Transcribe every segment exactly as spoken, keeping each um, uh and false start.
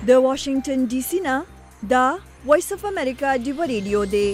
د واشنگټن ډي سي نه دا وایس اف امریکا ډیو ریډیو دی.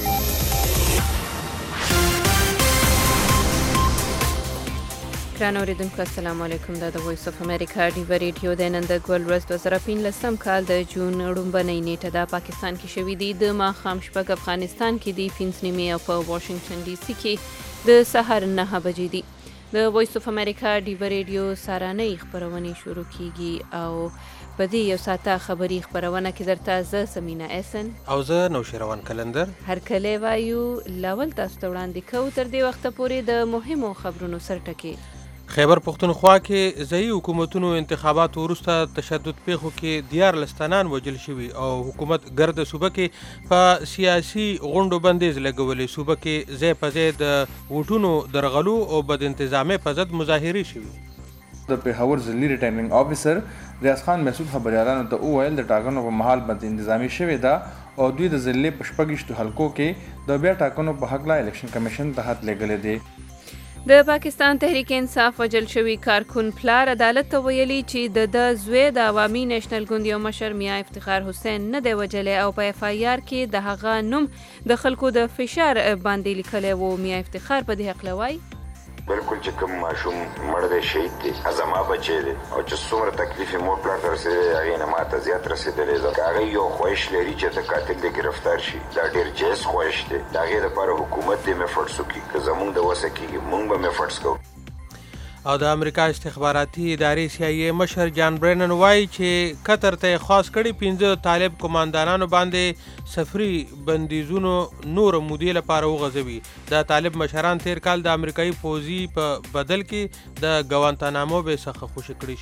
ګران اوریدونکو السلام علیکم. دا د وایس اف امریکا ډیو ریډیو دی. نن د ګول ورځ دوه زره پنځلسم کال د جون لومړنۍ نیټه ده. پاکستان کې شوې دي د ماښام شپږ، افغانستان کې دي پنځه نیمې او په واشنگټن ډي سي کې د سهار نهه بجې دي. د وایس اف امریکا ډیو ریډیو سارانۍ خپرونې شروع کیږي او په دې یو ساعته خبري خپرونه کې درته زه سمینا احسن او زه نوشیروان کلندر هر کله وایو لاول تاسو ته وړاندې کوو تر دې وخته پورې د مهمو خبرونو سرټکي. خیبر پښتونخوا کې ځایي حکومتونو انتخاباتو وروسته تشدد پیښو کې دیارلس تنان وژل شوي او حکومت ګرد صوبه کې په سیاسي غونډو بندیز لګولې. صوبه کې ځای په ځای د ووټونو درغلو او بد انتظامۍ په ضد مظاهرې شوي. د پیښور ضلعي ریټرننګ افیسر ریاض خان مسعود خبریالانو ته وویل د ټاکنو په مهال بد انتظامي شوې ده او دوی د ضلع په شپږیشتو حلقو کې د بیا ټاکنو په هکله الیکشن کمیشن ته خط لیږلی دی. د پاکستان تحریک انصاف وژل شوي کارکون پلار عدالت ته ویلي چې د د زوی د عوامي نیشنل ګوند یو مشر میاں افتخار حسین نه دی وژلی او په اف آی آر کې د هغه نوم د خلکو د فشار باندې لیکلی و. میاں افتخار په دې هکله وایي بالکل چې کوم ماشوم مړ دی شهید دی زما بچی دی او چې څومره تکلیف یې مور پلار ته رسېدلی هغې نه ماته زیات رسېدلی ده. که هغه یو خواهش لري چې د قاتل دی ګرفتار شي دا ډېر جایز خواهش دی. د هغې دپاره حکومت دې میفټس وکړي. که زمونږ د وسه کېږي مونږ به میفټس کوو. او د امریکا استخباراتي ادارې سی آی ای مشر جان برینن وایي چې قطر ته خاص کړي پنځه طالب قماندانانو باندې سفري بندیزونو نور مودې لپاره وغځوي. د طالب مشران تیر کال د امریکایي پوځي په بدل کې د ګوانتانامو به څخه خوشي کړي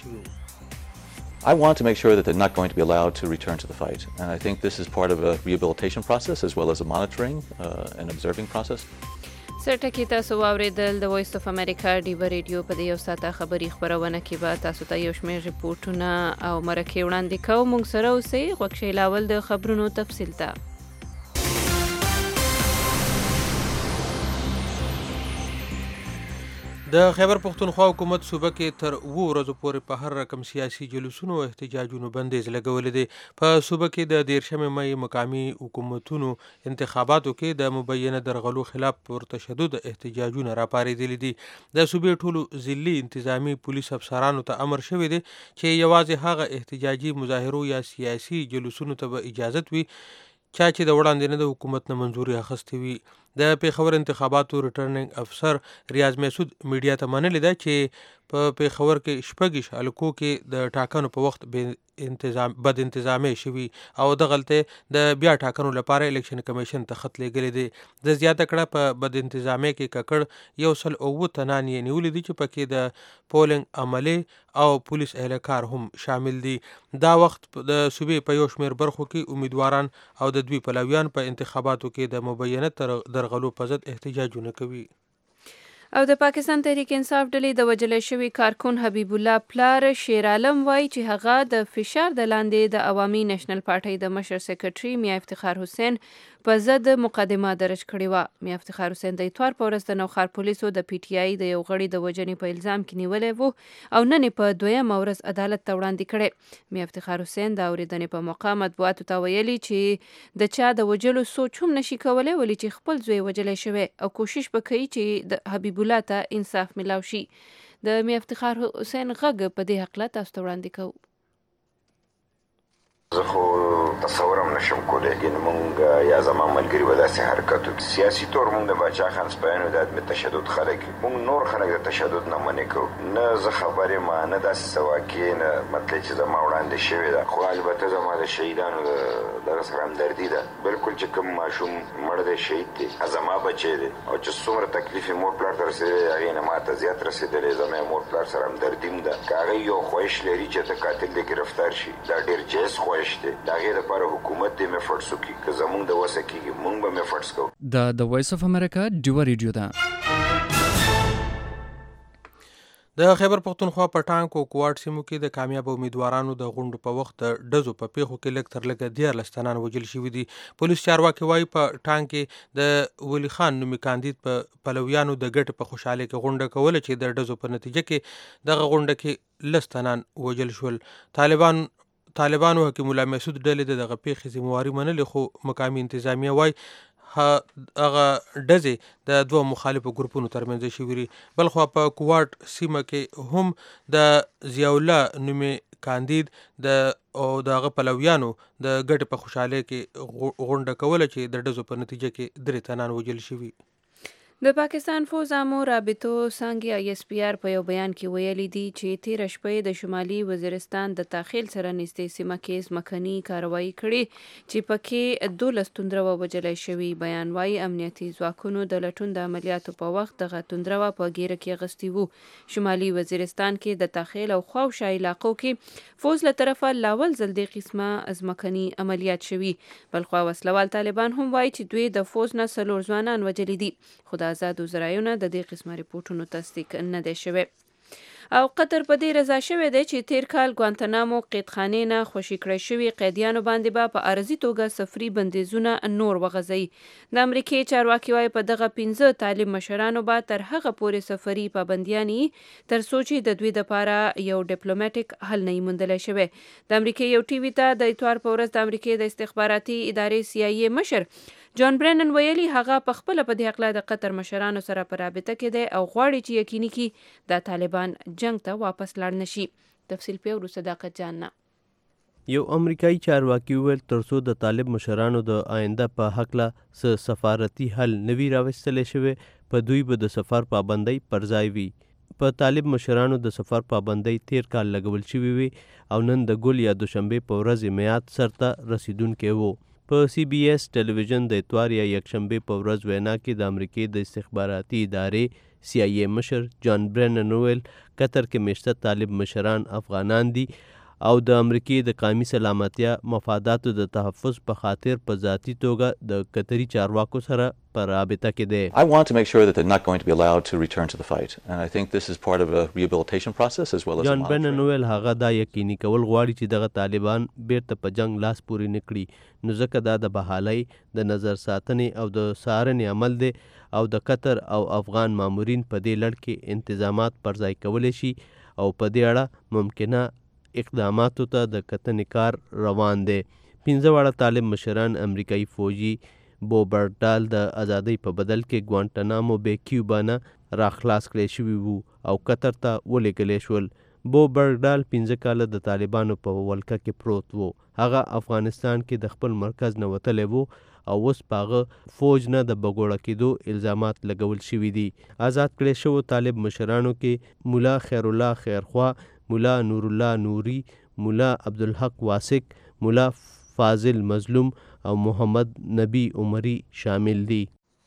شوي. I want to make sure that they're not going to be allowed to return to the fight. And I think this is part of a rehabilitation process as well as a monitoring uh, and observing process. سرټکي تاسو واورېدل د وایس اف امریکا ډیو ریډیو په دې یو ساعته خبري خپرونه کې به تاسو ته یو شمېر ریپورټونه او مرکې وړاندې کوو. موږ سره اوسئ. غوږ شئ لاول د خبرونو تفصیل ته. د خیبر پښتونخوا حکومت صوبه کې تر اوو ورځو پورې په هر رقم سیاسي جلوسونو او احتجاجونو بندیز لګولی دی. په صوبه کې د دیرشمې مۍ مقامي حکومتونو انتخاباتو کې د مبینه درغلو خلاف پر تشدد احتجاجونه راپارېدلي دي. د صوبې ټولو ضلعي انتظامي پولیس افسرانو ته امر شوی دی چې یوازې هغه احتجاجي مظاهرو یا سیاسي جلوسونو ته به اجازت وي چا چې د وړاندې د حکومت نه منظوري اخیستې وي. د پیښور انتخاباتو ریټرننګ افسر ریاض مسعود میډیا ته منلې ده چې په پیښور کې شپږیش حلقو کې د ټاکنو په وخت انتظام بد انتظامي شوي او دغلته د بیا ټاکنو لپاره الیکشن کمیشن ته خط لیږلی دی. د زیاته کړه په بد انتظامي کې ککړ یو سل اووه تنان یې نیولي دي چې پکې د پولنګ عملې او پولیس اهلکار هم شامل دي. دا وخت د صوبې په یو شمېر برخو کې امیدواران او د دوی پلویان په انتخاباتو کې د مبینه درغلو په ضد احتجاجونه کوي. او د پاکستان تحریک انصاف ډلې د وژل شوي کارکون حبیب الله پلار شیر عالم وایي چې هغه د فشار د لاندې د عوامي نیشنل پارټۍ د مشر سیکرټري میاں افتخار حسین په ضد مقدمه درج کړې وه. میاں افتخار حسین د اتوار په ورځ د نوښار پولیسو د پی ټي آی د یو غړي د وژنې په الزام کې نیولی و او نن یې په دویمه ورځ عدالت ته وړاندې کړی. میاں افتخار حسین د اورېدنې په موقع مطبوعاتو ته ویلي چې د چا د وژلو سوچ هم نشي کولی ولې چې خپل زوی وژلی شوی او کوشش به کوي چې د حبیب الله ته انصاف ملاو شي. د میاں افتخار حسین غږ په دې هکله تاسو ته وړاندې کوو. زه خو تصورم نشم کولی ګینې مونږ یا زما ملګري به داسې حرکت وکړي. سیاسي طور مونږ د باچا خان سپیانو د عدم تشدد خلک مونږ نور خلک د تشدد نه منې کوو. نه زه خبر یم نه داسې څه واقع نه مطلب چې زما وړاندې شوې ده. خو البته زما د شهیدانو د دغه سره همدردي ده. بالکل چې کوم ماشوم مړ دی شهید دی زما بچی دی او چې څومره تکلیف یې مور پلار ته رسېدلی هغې نه ماته زیات رسېدلی. زما یې مور پلار سره همدردي هم ده. که هغه یو خواهش لري چې د قاتل دی ګرفتار شي دا ډېر جایز خواهش دی. د هغې دپاره حکومت دې میفټس وکړي. که زمونږ د وسه کېږي مونږ به میفټس کوو. دا د وایس اف امریکا ډیو ریډیو ده. د خیبر پښتونخوا په ټانک او کوواټ سیمو کې د کامیاب امیدوارانو د غونډو په وخت د ډزو په پیښو کې لږ تر لږه دیارلس تنان وژل شوي دي. پولیس چارواکي وایي په ټانک کې د ولی خان نومي کاندید په پلویانو د ګټې په خوشحالۍ کې غونډه کوله چې د ډزو په نتیجه کې دغه غونډه کې لس تنان وژل شول. طالبان طالبانو حکیم الله مسعود ډلې د دغه پیښې ذمواري منلې، خو مقامي انتظامیه وایي هغه ډزې د دوه مخالفو ګروپونو ترمنځ شوي. بلخوا په کوواټ سیمه کې هم د ضیاء الله نومې کاندید د او د هغه پلویانو د ګټې په خوشحالۍ کې غونډه کوله چې د ډزو په نتیجه کې درې تنان وژل شوي. د پاکستان فوز عامو رابطو څانګې آی اس پی آر په یو بیان کې ویلي دي چې تېره شپه د شمالي وزیرستان د تاخیل سره نږدې سیمه کې ځمکني کاروایي کړې چې پکې دولس توندروه وژلی شوي. بیان وایي امنیتي ځواکونو د لټون د عملیاتو په وخت دغه توندروه په ګیره کې اخیستي وو. شمالي وزیرستان کې د تاخیل او خواوشا علاقو کې فوز له طرفه لاول ځل دې قسمه ځمکني عملیات شوي. بلخوا وسلوال طالبان هم وایي چې دوی د فوز نه څلور ځوانان وژلي دي، خو د آزادو ذرایعو د دې قسمه ریپورټونو تصدیق نه دی شوی. او قطر په دې رضا شوی دی چې تیر کال ګوانتنامو قیدخانې نه خوشي کړی شوي قیدیانو باندې به په عارضي توګه سفري بندیزونه نور وغځوي. د امریکې چارواکي وایي په دغه پنځه طالب مشرانو به تر هغه پورې سفري پابندیانې تر څو چې د دوی دپاره یو ډیپلوماټیک حل نه وي موندلی شوی. د امریکې یو ټي وي ته د اتوار په ورځ د امریکې د استخباراتي ادارې سی آی ای مشر جان برینن ویلي هغه په خپله په دې هکله د قطر مشرانو سره په رابطه کې دی او غواړي چې یقیني کړي د طالبان جنگ ته واپس لاړ نشي. تفصیل په وروسته صداقت جان نه. یو امریکایي چارواکي وویل ترڅو د طالب مشرانو د آینده په هکله څه سفارتي حل نه وي راوستلی شوی، په دوی به د سفر پابندۍ پر ځای وي. په طالب مشرانو د سفر پابندۍ تیر کال لګول شوي وي او نن د ګل یا دوشنبې په ورځ میعاد سرته رسیدونکی وو. په سی بی ایس ټلویزیون د اتوار یا یکشنبې په ورځ وینا کې د امریکې د استخباراتي ادارې سی آی ای مشر جان برینن وویل قطر کې میشته طالب مشران افغانان دي او د امریکې د قومي سلامتیا مفاداتو د تحفظ په خاطر په ذاتي توګه د قطري چارواکو سره په رابطه کې دی. I want to make sure that they're not going to be allowed to return to the fight, and I think this is part of a rehabilitation process as well as جان برینن وویل هغه دا یقیني کول غواړي چې دغه طالبان بیرته په جنگ لاس پورې نه کړي، نو ځکه دا د بحالۍ د نظر ساتنې او د څارنې عمل دی او د قطر او افغان مامورین په دې لړ کې انتظامات پر ځای کولی شي او په دې اړه ممکنه اقداماتو ته د کتنې کار روان دی. پنځه واړه طالب مشران امریکایي فوجي بو برټال د ازادۍ په بدل کې ګوانټنامو بې کیوبا نه راخلاص کړی شوي وو او قطر ته ولېږلی شول. بو برټال پنځه کاله د طالبانو په ولکه کې پروت وو. هغه افغانستان کې د خپل مرکز نه وتلی وو او اوس په هغه فوج نه د بګوړه کېدو الزامات لګول شوي دي. آزاد کړی شوو طالب مشرانو کې مولا خیرالله خیرخوا، مولا نورالله نوري، مولا عبدالحق واسق، مولا فاضل مظلوم او محمد نبی عمري شامل دي.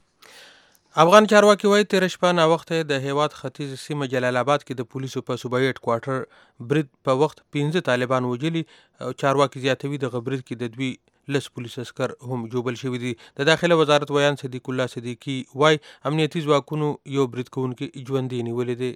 افغان چارواکي وایي تېره شپه ناوخته د هیواد ختیځ سیمه جلال آباد کې د پولیسو په صوبایي هیډ کوارټر برید په وخت پنځه طالبان وژلي. چارواکي زیاتوي دغه برید کې د دوی لس پولیس اسکر هم جوبل شوي دي. د داخله وزارت ویان صدیق الله صدیقي وایي امنیتي ځواکونو یو برید کوونکی ژوندی نیولی دی.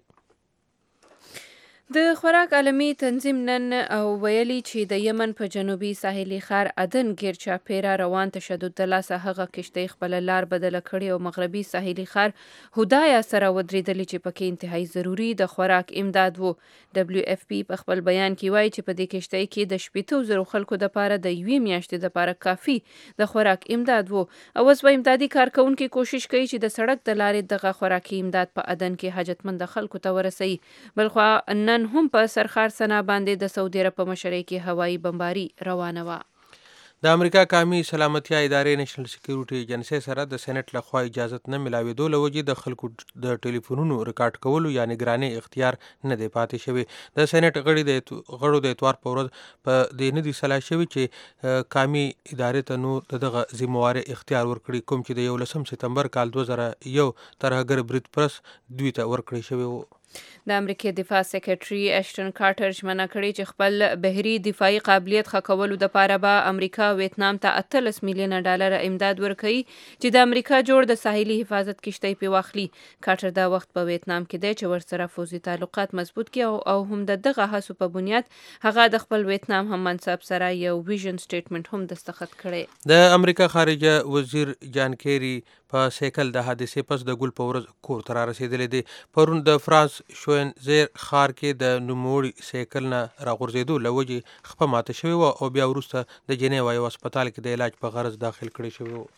د خوراک عالمي تنظیم نن ویلي چې د یمن په جنوبي ساحلي ښار عدن ګیر چاپیره روان تشدد د لاسه هغه کشتۍ خپله لار بدله کړې او مغربي ساحلي ښار هدایا سره ودرېدلې چې پکې انتهایی ضروري د خوراک امداد وو. ډبلیو اف پی په خپل بیان کې وایي چې په دې کشتۍ کې د شپېتو زرو خلکو دپاره د یوې میاشتې دپاره کافي د خوراک امداد وو او اوس به امدادي کارکوونکي کوشش کوي چې د سړک د لارې دغه خوراکي امداد په عدن کې حاجتمند خلکو ته ورسوي. بلخوا نن هم په سرخار سنا باندې د سعودي عرب په مشرۍ کې هوایي بمباري روانه وه. د امریکا قومي سلامتیا ادارې نېشنل سکیورټي ایجنسۍ سره د سېنټ لخوا اجازت نه میلاوېدو له وجې د خلکو د ټلیفونونو ریکارډ کولو یا نګرانۍ اختیار نه دی پاتې شوی. د سېنټ غړي د غړو د اتوار په ورځ په دې نه دي سلا شوي چې قومي ادارې ته نور د دغه ذمهوارۍ اختیار ورکړي کوم چې د یولسم سپتمبر کال دوه زره یو ترهګر برید پرس دوی ته ورکړی شوی و. د امریکې دفاع سیکرټري اشټن کارټر ژمنه کړې چې خپل بحري دفاعي قابلیت ښه کولو دپاره به امریکا ویتنام ته اتلس میلیونه ډالر امداد ورکوي چې د امریکا جوړ د ساحلي حفاظت کشتۍ پې واخلي. کارټر دا وخت په ویتنام کې دی چې ورسره فوزي تعلقات مضبوط کړي او هم د دغه هڅو په بنیاد هغه د خپل ویتنام هم منصب سره یو ویژن سټیټمنټ هم دستخط کړی. د امریکا خارجه وزیر جان کیری په سیکل د حادثې پس د ګل په ورځ کور ته را رسېدلی دی. پرون د فرانس شوري کوینزیر ښار کې د نوموړي سایکل نه راغورځېدو له وجې خپه ماته شوې وه او بیا وروسته د جنیوا یو هسپتال کې د علاج په غرض داخل کړی شوی و.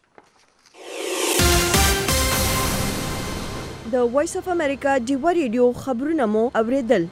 د وایس اف امریکا ډیوه ریډیو خبرونه مو اوریدل.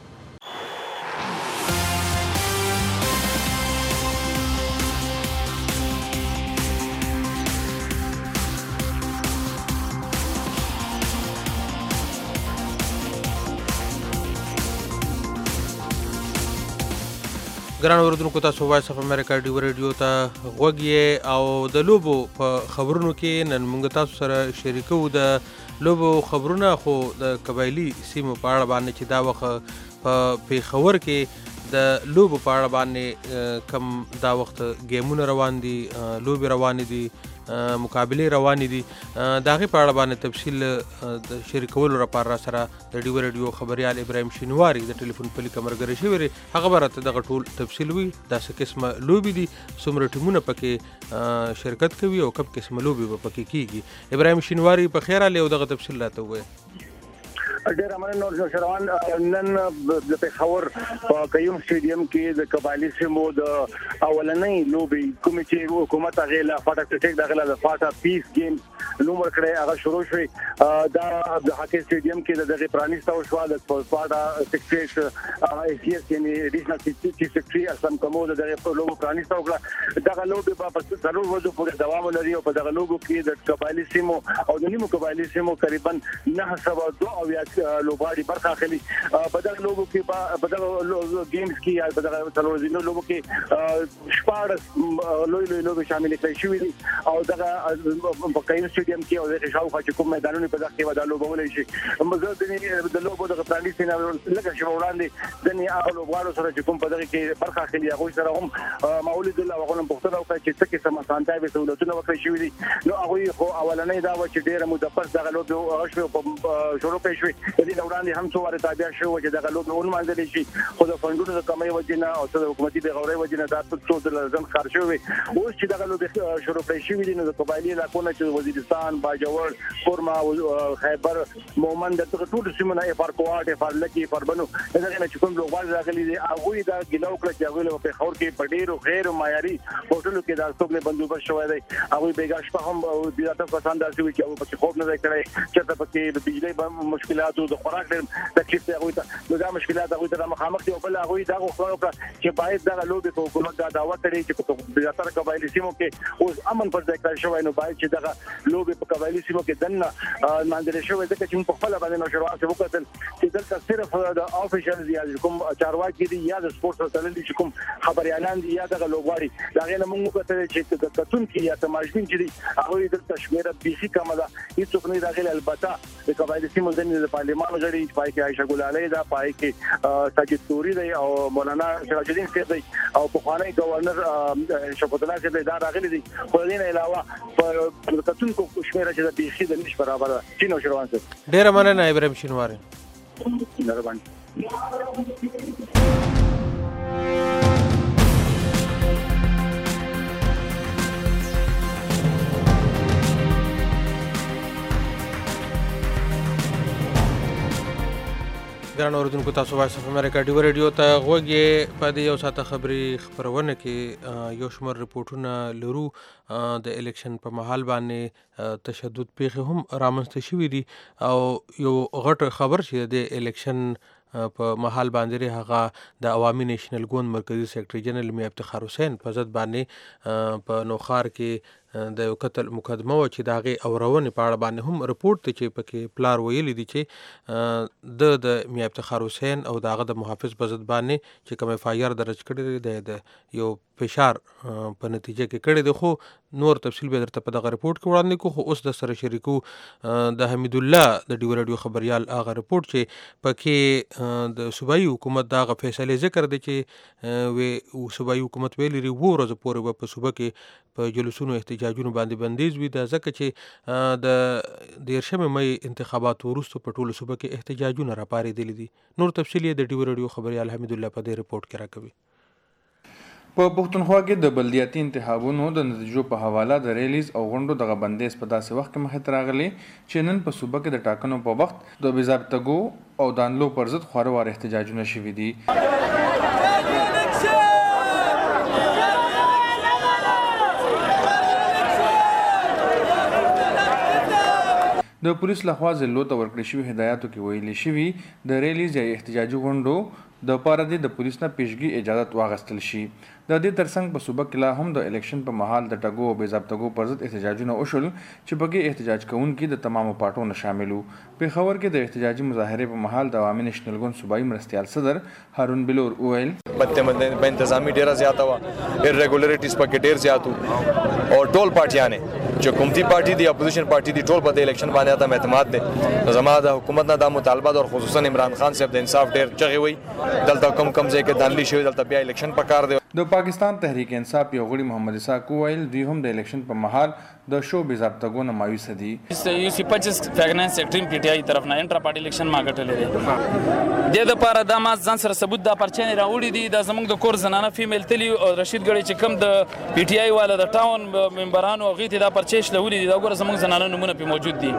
ګران اوریدونکو تاسو وایس اف امریکا ډیو ریډیو ته غوږ یې او د لوبو په خبرونو کې نن موږ تاسو سره شریکو د لوبو خبرونه خو د قبایلي سیمو په اړه باندې چې دا وخت په پیښور کې د لوبو په اړه باندې کم دا وخت ګیمونه روان دي لوبې روانې دي مقابلې روانې دي د هغې په اړه باندې تفصیل د شریکولو لپاره را سره د ډیو ریډیو خبریال ابراهیم شینواري د ټلیفون په لیکه ملګری شوی دی. هغه به راته دغه ټول تفصیل وي دا څه قسمه لوبې دي څومره ټیمونه پکې شرکت کوي او کوم قسمه لوبې به پکې کیږي. ابراهیم شینواري په خیر راغلی او دغه تفصیل راته ووایه. ډېر مننه نور شروان. نن د پېښور په قیوم سټیډیم کې د قبایلي سیمو د اولنۍ لوبې کومې چې حکومت هغې له فاټا کرکټ دغه له فاټا پیس گیم نوم ورکړی هغه شروع شوی. دا د هاکي سټیډیم کې د دغه پرانیسته وشوه د فاټا سیکریټ ای سی ایس یعنی ایډیشنل چیف سیکریټري اسلام کمو د دغه لوبو پرانیسته وکړه. دغه لوبې په څلور ورځو پورې دوام لري او په دغه لوبو کې د قبایلي سیمو او د نیمو قبایلي سیمو تقریبا نه سوه دوه اویا لوبغاړي برخه اخلي. په دغه لوبو کې په دغه گیمز کې یا په دغه څلور ورځې لوبو کې شپاړس لوی لوی لوبې شامل کړي شوي دي او دغه په قیم سټیډیم کې او د شاوخوا چې کوم میدانونه په دغه کې ودا لوبولای شي. مزه د لوبو دغه پرانیستي نه لکه چې وړاندې د نه هغه لوبغاړو سره چې کوم په دغه کې برخه اخلي هغه سره هم مولود الله وغوړم پښتنه او چې څه کې سم سانتای به سہولتونه ورکړي شوي دي. نو هغه خو اولنۍ دا و چې ډیره موده پس دغه لوبو شروع شروع کړي شوي. د وړاندې هم څو واره تابع شو چې دغه لوبې ونمانځل شي خو د فنډونو د کمۍ وجې نه او د حکومتي بې غورۍ وجې نه دا څو د لازم ښکار شوی. اوس چې دغه لوبې شروع کړی شوي دي نو د قبایلي علاقو نه چې وزیرستان باجوړ خرما خیبر مومند دغه ټولو سیمو نه افار کوټ افار لکي افار بنو دغه نه چې کوم لوبغاړي راغلي دي هغوی دا ګیله وکړه چې هغوی له پېښور کې په ډېرو غیر معیاري هوټلو کې دا څوک بندوبست شوی دی. هغوی بېګا شپه هم زیاته کسان داسې وي چې هغوی پکې خوب نه دی کړی چېرته پکې د بجلۍ مشکلاتو د خوراک ډېر تکلیف دی هغوی ته. نو دا مشکلات هغوی ته مخامخ دي او بل هغوی دا غوښتنه وکړه چې باید دغه لوبې په حکومت دا دعوه کړي چې په زیاتره قبایلي سیمو کې اوس امن پر ځای کړی شوی. نو باید چې دغه لوبې په قبایلي سیمو کې دننه نمانځل شوی ځکه چې موږ په خپله باندې نوشروان څه وکتل چې دلته صرف د آفیشلز یا کوم چارواکي دي یا د سپورټ سره تړلي چې کوم خبریالان دي یا دغه لوبغاړي د هغې نه موږ وکتل چې د کتونکي یا تماشبین چې دي هغوی دلته شمېره بیخي کمه ده هېڅوک نه دي راغلي. البته د قبایلي سیمو ځینې د پارلمان غړي پای کې عایشه ګلالۍ ده پای کې ساجد توري دی او مولانا سراج الدین صاحب دی او پخوانی گورنر شوکت الله صاحب دا راغلي دي. خو د دې نه علاوه په کتونکو شمېره چې د بیخي د نش برابر ده. چین او شروان صاحب ډېره مننه ابراهیم شینواري. مهرباني. ګران اوریدونکو تاسو وایس اف امریکا ډیو ریډیو ته غوږ یې. په دې یو ساعته خبري خپرونه کې یو شمېر رپورټونه لرو. د الیکشن په مهال باندې تشدد پیښې هم رامنځته شوي دي او یو غټ خبر چې د الیکشن په مهال باندې هغه د عوامي نیشنل ګوند مرکزی سیکرټري جنرال میا افتخار حسین په ضد باندې په نوخار کې د یو قتل مقدمه و چې د هغې اورونې په اړه باندې هم رپورټ دی چې پکې پلار ویلي دي چې د د میا افتخار حسین او د هغه د محافظ په ضد باندې چې کوم اف آی آر درج کړی دی د یو فشار په نتیجه کې کړی دی. خو نور تفصیل به درته په دغه رپورټ کې وړاندې کوو. خو اوس د سره شریکو د حمید الله د ډیو ریډیو خبریال هغه رپورټ چې پکې د صوبایي حکومت د هغه فیصلې ذکر دی چې وی صوبایي حکومت ویلي لري اووه ورځو پورې به په صوبه کې په جلوسونو احتجاجونو باندې بندیز وي. دا ځکه چې د دیرشمې مۍ انتخابات وروسته په ټولو صوبه کې احتجاجونه راپارېدلي دي. نور تفصیل یې د ډیو ریډیو خبریال حمید الله په دې رپورټ کې راکوي. په پښتونخوا کې د بلدیاتي انتخابونو د نتیجو په حواله د ریلیز او غونډو دغه بندیز په داسې وخت کې مخې ته راغلی چې نن په صوبه کې د ټاکنو په وخت د بې ضابطګو او دانلو پر ضد خواره واره احتجاجونه شوي دي. د پولیس لخوا ضلعو ته ورکړل شوي هدایاتو کې ویلي شوي د ریلیز یا احتجاجي غونډو د پاره د پولیس نه پیشګي اجازه واغستل شي. د دې ترڅنګ په صوبه کې لا هم د الیکشن په مهال د ټګو او بې ضابطګو پر ضد احتجاجونه وشول چې پکې احتجاج کوونکي د تمامو پارټو نه شامل وو. پېښور کې د احتجاجي مظاهرې په مهال د عوامي نېشنل ګوند صوبایي مرستیال صدر هارون بلور وویل په انتظامي ډیره زیاته وه، ایرریګولریټیز پکې ډیر زیات وو او ټول پارټیانې چې حکومتي پارټي دي اپوزیشن پارټي دي ټول په د الیکشن باندې ته اعتماد دی. زما د حکومت نه دا مطالبه ده او خصوصا عمران خان صاحب د انصاف ډیر چغې وي دلته کم کم ځای کې دانلي شوي دلته بیا الیکشن پکار دی. د پاکستان تحریک انصاف یو غړي محمد اسحاق وویل دوی هم د الیکشن په مهال د شو بې ضابطګو نه مایوسه دي. یو سی پچیس فاینانس سیکټریم پی ټی آی طرف نه انټرا پارټي الیکشن ما ګټلې دی. د لپاره دا ما ځان سره ثبوت دا پرچې نه راوړي دي. دا زموږ د کور زنانه فیمیل تلی او رشید ګړی چې کم د پی ټی آی والا د ټاون ممبرانو غیته دا پرچې شلولې دي. دا ګوره زموږ زنانه نمونه په موجود دي.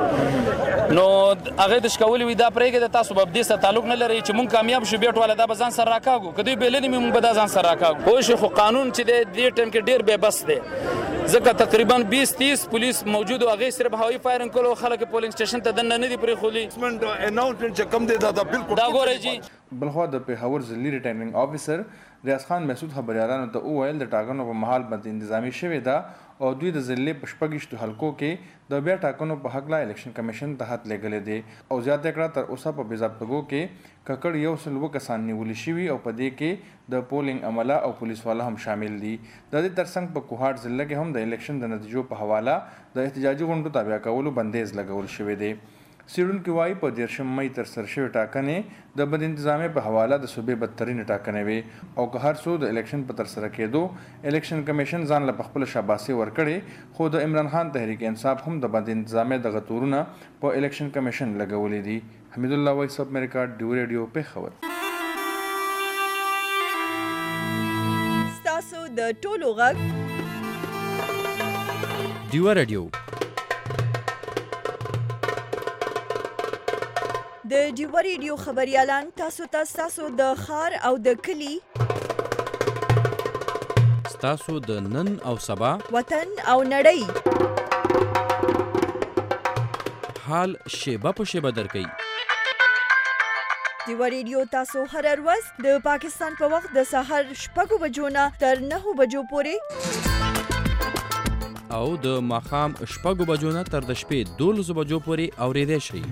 نو هغه د شکولې وي دا پرېګه د تاسو په دې سره تعلق نه لري چې مونږ کامیاب شو بیٹ والا دا به ځان سره راکاږو کدی بیلنې مونږ به دا ځان سره راکاږو. خو شي خو قانون چې د دې ټیم کې ډیر بے بس دی ځکه تقریبا بیس تیس پولیس موجود او هغه صرف هوایي فایرنګ کولو خلک پولینګ سټیشن ته دننه نه دي پرې خولي اناونسمنت چې کم دی دا بالکل دا ګوره جی. بلخوا د پېښور ضلعي ریټرننګ افیسر ریاض خان مسعود خبريالانو ته وویل د ټاکنو په مهال بند انتظامي شوې ده او دوی د ضلعې په شپږیشتو حلقو کې د بیا ټاکنو په حق لا الیکشن کمیشن ته خط لېږلی دی او زیاته کړه تر اوسه په بې ضابطګو کې ککړ یو سل اووه کسان نیولي شوي او په دې کې د پولینګ عمله او پولیس والا هم شامل دي. د دې ترڅنګ په کوهاټ ضلع کې هم د الیکشن د نتیجو په حواله د احتجاجي غونډو تابع کولو بندیز لګول شوی دی. څېړونکي وایي په دیرشم مۍ ترسره شوې ټاکنې د بد انتظامۍ په حواله د صوبې بدترینې ټاکنې وې او که هر څو د الیکشن په ترسره کېدو الیکشن کمیشن ځان له خپله شاباسي ورکړې خو د عمران خان تحریک انصاف هم د بد انتظامۍ دغه تورونه په الیکشن کمیشن لګولي دي. حمید الله وایس اف امریکا ډیو ریډیو پېښور. ستاسو د ټولو غږ ډیو ریډیو د ډیو ریډیو خبريالان تاسو ته تاسو د خار او د کلی تاسو د نن او سبا وطن او نړۍ حال شیبه په شیبه درکوي. ډیو ریډیو تاسو هر ورځ د پاکستان په وخت د سهار شپږو بجو نه تر نهو بجو پورې او د ماښام شپږو بجو نه تر د شپې دولسو بجو پورې اورېدی شئ.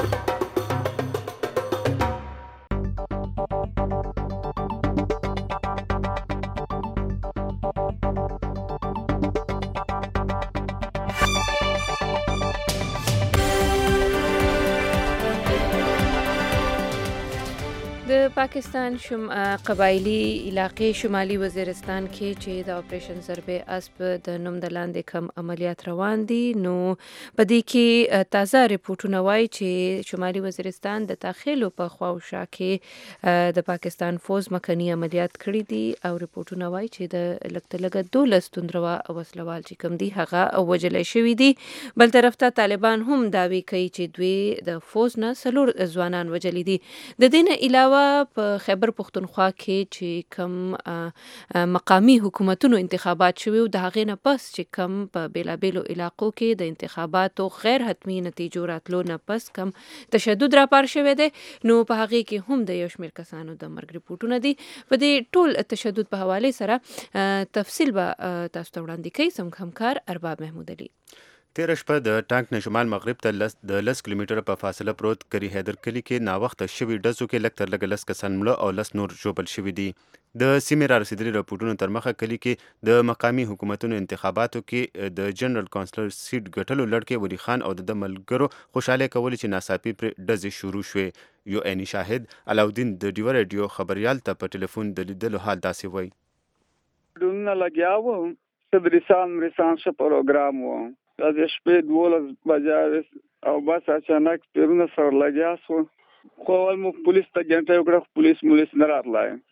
د پاکستان شم قبایلی علاقې شمالي وزیرستان کې چې د اپریشن ضربې اسب د نوم د لاندې کم عملیات روان دي نو په دې کې تازه ریپورتونه وایي چې شمالي وزیرستان د تاخیلو په خواوشا کې د پاکستان فوز مکني عملیات کړي دي او ریپورتونه وایي چې د لږ لږه دولس توندروا وسلوال چې کم دي هغه وژل شوي دي. بل طرف ته طالبان هم دعوی کوي چې دوی د فوز نه څلور ځوانان وژلي دي. د دې نه علاوه په خیبر پښتونخوا کې چې کم مقامی حکومتونو انتخابات شوي او د هغې نه پس چې کم په بیلابیلو علاقو کې د انتخاباتو غیر حتمي نتیجو راتلو نه پس کم تشدد راپار شوی دی نو په هغې کې هم د یو شمېر کسانو د مرګ ریپورټونه دي. په دې ټول تشدد په حوالې سره تفصیل به تاسو ته وړاندې کوي زموږ همکار ارباب محمود علي. تیره شپه د ټانک نه شمال مغرب ته لس د لس کیلومتره په فاصله پروت کری حیدر کلی کې ناوخته شوي ډزو کې لږ تر لږه لس کسان مړه او لس نور ژوبل شوي دي. د سیمې را رسېدلي راپورټونو تر مخه کلي کې د مقامي حکومتونو انتخاباتو کې د جنرال کانسلر سیټ ګټلو لړکې ولی خان او د ملګرو خوشاله کولې چې ناڅاپي پرې ډزې شروع شوې. یو عیني شاهد علاودین د ډیو ریډیو خبریال ته په ټلیفون د لیدلو حال داسې وایي. ډرونونه لګیا وو تدریسان مرسان شه پروګرام وو د شپې دولس بجې او بس اچانک پیرونه سره لګیا شو خو ول مو پولیس ته ګنټه وکړه پولیس مولیس نه راتلای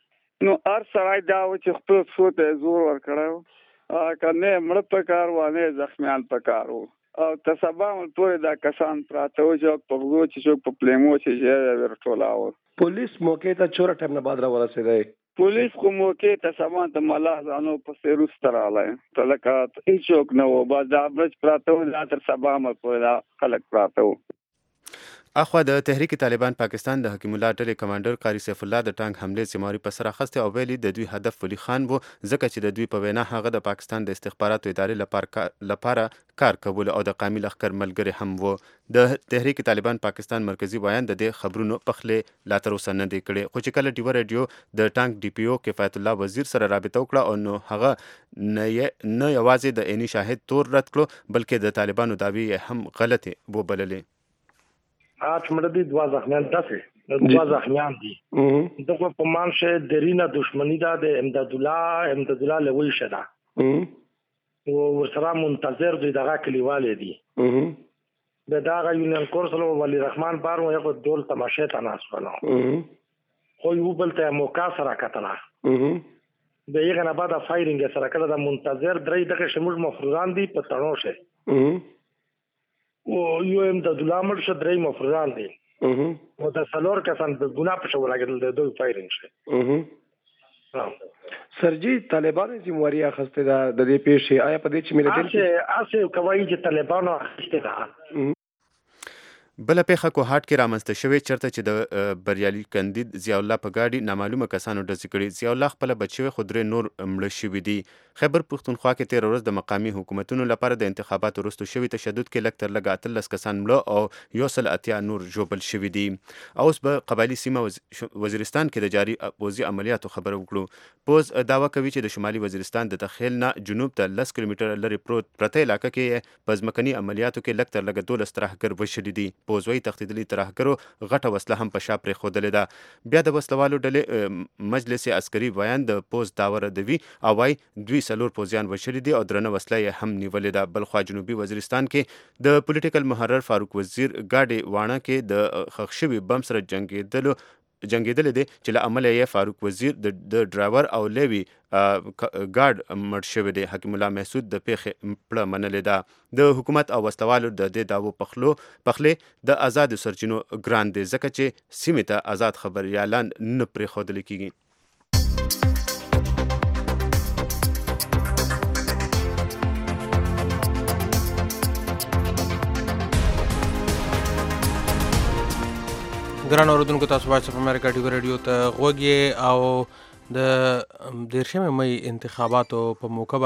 نو هر سړی دا و چې خپل څو ته زور ورکړو کنه مړ په کار وانه زخمیان په کار وو او تسبا ټول دا کسان پراته و چې په غوږ چې څوک په پلیمو چې ورټولاو پولیس موقع ته چوره ټیم نه بعد را ورسېدی پولیس خو موقع ته سامان ته ملا ځانو په سیروس تر راغلی تلکات هیڅوک نه و باز دا برج پراته و دا تر سبا مل پورې دا خلک پراته و. اخوا د تحریک طالبان پاکستان د حکیم الله ډلې کمانډر قاری سیف الله د ټانک حملې ذمہواري په سر اخیسته او ویلي د دوی هدف ولی خان وو ځکه چې د دوی په وینا هغه د پاکستان د استخباراتو ادارې لپاره لپاره کار کول او د قومي لښکر ملګری هم وو. د تحریک طالبان پاکستان مرکزی بیان د دې خبرونو پخله لا تر اوسه نه دی کړی خو چې کله ډیو رادیو د ټانک ډي پی او کفایت الله وزیر سره رابطه وکړه او نو هغه نه نه یوازې د عیني شاهد تور رد کړو بلکې د طالبانو دعوی هم غلطه وبللې. آج مړه دي دوا زخمیان داسې دوا زخمیان دي دغه په مانشه درینه دښمنی ده د امداد الله امداد الله لوي شدا او ورسره منتظر دوی دغه کلیواله دي د دغه یونین کورسلو ولی رحمان بارو یو دول تماشه ته ناس ونه خو یو بل ته موقع سره کتنه د یغه نه بعد فایرینګ سره کړه د منتظر درې دغه شمول مفروضان دي په تړو شه او یو هم د دلامر شه درې مفروضان دي او د سلور کسان د ګنا په شو راګل د دوی فایرینګ شه سرجی طالبانو ذمہواری اخیسته ده د دې پیښې آیا په دې چې ملي اسه اسه کوي چې طالبانو اخیسته ده بل پیخه کو هات کې رامنځته شوی چرته چې د بریالي کندید ضیاء الله په گاډي نامعلومه کسانو ډز کړي. ضیاء الله خپل بچي خودره نور مړ شوی دی. خیبر پښتونخوا کې تیر ورځ د مقامی حکومتونو لپاره د انتخاباتو وروسته شوی تشدد کې لکتر لګ اتلس کسان مړ او یو سل اتیا نور جوبل شوی دی. اوس به قبایلی سیمه وزیرستان کې د جاری پوزي عملیاتو خبر وکړو. پوز داوا کوي چې د شمالي وزیرستان د تخیل نه جنوب ته لس کیلومتر لري پروت پرته علاقه کې پزمکني عملیاتو کې لکتر لګ دولس ترهګر وشل دي. پوزوي تختیدلي ترهګرو غټه وسله هم په شاپره خودلې ده. بیا د وسلوالو ډلې مجلس عسکري بیان د پوز داور دوی او وايي دوی سلور پوزیان وشل دي او درنه وسله هم نیولې ده. بلخوا جنوبي وزیرستان کې د پولیټیکل محرر فاروق وزیر گاډي وانه کې د خښوي بم سره جنگیدلو جنگیدل دي چې له عمله یې فاروق وزیر د ډرایور او لیوی ګارد مړ شوی دی. حکیم الله محسود د پیښې پړه منلې ده. د حکومت او وسلوالو د دې داوو پخلو پخلې د آزاد سرچینو ګران دي ځکه چې سیمه ته آزاد خبريالان نه پرې خودل کیږي. ګران اوردونکو تاسو وایس اف امریکا ټي وي رادیو ته غوږی او د دیرشمه مئی انتخاباتو په موقع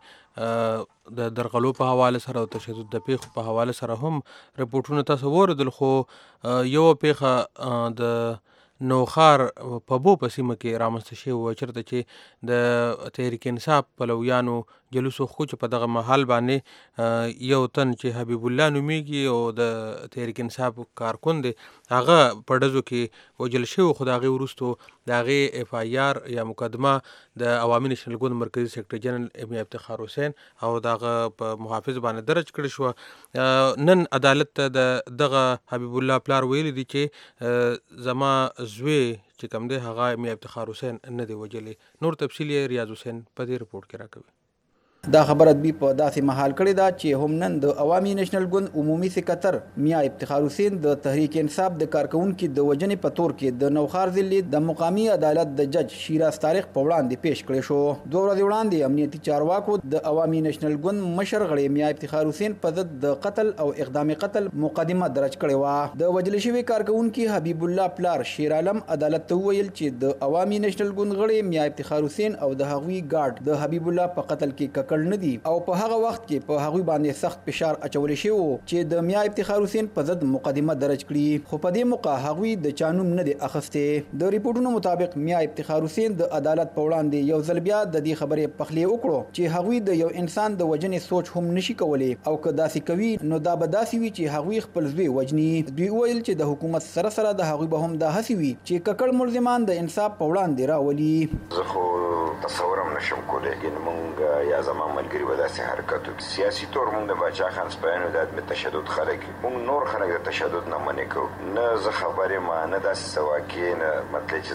باندې د درغلو په حواله سره او تشدد د پیښو په حواله سره هم رپورټونه تاسو وردل خو یو پیښه د نوخار په بو په سیمه کې رامنځته شوی و چېرته چې د تحریک انصاف پلویانو جلوسو خو چې په دغه محل باندې یو تن چې حبیب الله نومیږي او د تحریک انصاف کارکون دی هغه په ډزو کې وجل شوی خو د هغې وروستو د هغې اف آی آر یا مقدمه د عوامي نشنل ګوند مرکزي سیکرټري جنرال میا افتخار حسین او د هغه په محافظ باندې درج کړې شوه. نن عدالت ته د دغه حبیب الله پلار ویلی دی چې زما زوی چې کوم دی هغه میا افتخار حسین نه دی وجلی. نور تفصیل یې ریاض حسین په دې رپورټ کې راکوي. دا خبره دوی په داسې محال کړې ده چې هم نن د عوامي نېشنل ګوند عمومي سکتر میا افتخار حسین د تحریک انصاف د کارکونکو د وجنې په تور کې د نوخار ضلع د مقامی عدالت د جج شیراز طارق په وړاندې پیش کړی شو. دوه ورځې وړاندې امنیتي چارواکو د عوامي نېشنل ګوند مشر غړي میا افتخار حسین په ضد د قتل او اقدام قتل مقدمه درج کړې وه. د وجل شوي کارکونکو حبیب الله پلار شیر عالم عدالت ته وویل چې د عوامي نېشنل ګوند غړي میا افتخار حسین او د هغوی ګارد د حبیب الله په قتل کې ککړ نه دي او په هغه وخت کې په هغوی باندې سخت فشار اچول شوی و چې د میا افتخار حسین په ضد مقدمه درج کړي خو په دې موقع هغوی د چانوم نه دي اخیستې. د ریپورټونو مطابق میا افتخار حسین د عدالت په وړاندې یو ځل بیا د دې خبرې پخلی وکړو چې هغوی د یو انسان د وجنې سوچ هم نشي کولی او که داسې کوي نو دا به داسې وي چې هغوی خپل زوی وجني. دوی ویل چې د حکومت سره سره د هغوی به هم دا هڅې وي چې ککړ ملزمان د انصاف په وړاندې راولي. زه خو تصورم نشم کولی ګینې مونږ یا زما ملګري به داسې حرکت وکړي. سیاسي طور مونږ د باچا خان سپیانو د عدم تشدد خلک مونږ نور خلک د تشدد نه منې کوو. نه زه خبر یم نه داسې څه واقع نه مطلب چې زما وړاندې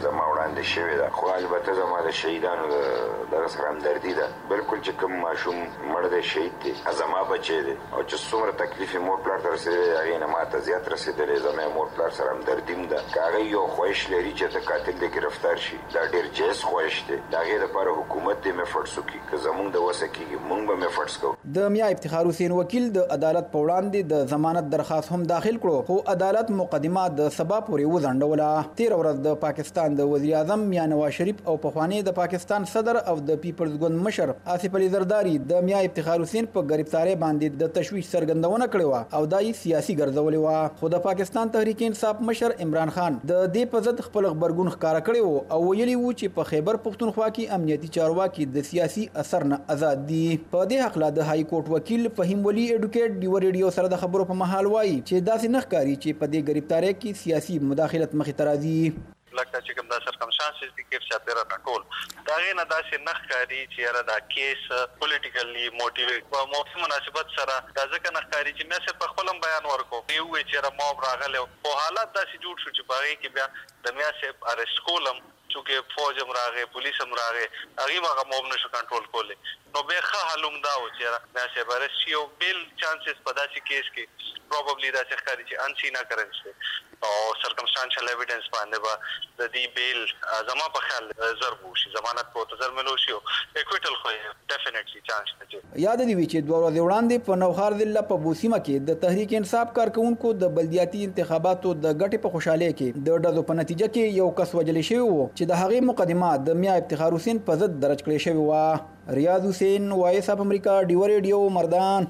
باندې شوې ده. خو البته زما د شهیدانو دغه سره همدردي ده. بالکل چې کوم ماشوم مړ دی شهید دی زما بچی دی او چې څومره تکلیف یې مور پلار ته رسېدلی دی هغې نه ما ته زیات رسېدلی زما یې مور پلار سره همدردي هم ده. که هغه یو خواهش لري چې ته قاتل دی ګرفتار شي دا ډېر جایز خواهش دی. د هغې دپاره حکومت دې مفړس وکړي. که زمونږ د وسه کېږي مونږ به مفړس کوو. د میا افتخار حسین وکیل د عدالت په وړاندې د ضمانت درخواست هم داخل کړو خو عدالت مقدمه د سبا پورې وځنډوله. تېره ورځ د پاکستان د وزیر اعظم میا نواز شریف او پخوانی د پاکستان صدر او د پیپلز ګوند مشر آصف علي زرداري د میا افتخار حسین په گرفتاری باندې د تشویش څرګندونه کړې وه او دا یې سیاسي ګرځولې وه. خو د پاکستان تحریک انصاف مشر عمران خان د دې په ضد خپل غبرګون ښکاره کړی و او ویلي و چې په خیبر پښتونخوا کې امنیتي چارواکي د سیاسي اثر نه آزاد دي. په دې حقله د های کورټ وکیل فهیم ولی اډوکیټ ډیو ریډیو سره د خبرو په مهال وایي چې داسې نه ښکاري چې په دې گرفتاری کې سیاسي مداخلت مخې ته راځي. لکه چې کوم دا سرکمسټانسز دي کې چې تیر راټول دا غي نه داسې نه ښکاري چې یاره دا کیس پولیټیکلی موټیویټ په موضوع مناسبت سره دا ځکه نه ښکاري چې مې څه په خپل بیان ورکو یو چې یاره موب راغله او حالات داسې جوړ شو چې باغې کې بیا د میا صاحب ارست کولم چې فوج هم راغې پولیس هم راغې هغه هغه موب نشو کنټرول کولی نو به ښه حلوم دا و چې میا صاحب ارست یو بیل چانسز په داسې کیس کې پروبابلی دا څه ښکاري چې انسینا کرنس او سرکمسټانشل ایویډنس باندې به د دې بیل زما په خیال ضرب وشي ضمانت په تزر ملو شي او اکویټل خو ډیفینټلی چانس دی. یاد دی چې دوه ورځې وړاندې په نوخار ضلع په بوسیمه کې د تحریک انصاف کارکونکو د بلدیاتي انتخاباتو د ګټې په خوشاله کې د ډزو په نتیجه کې یو کس وژل شوی و چې د هغې مقدمه د میا افتخار حسین په ضد درج کړې شوې وه. ریاض حسین وایس اف امریکا ډیو ریډیو مردان.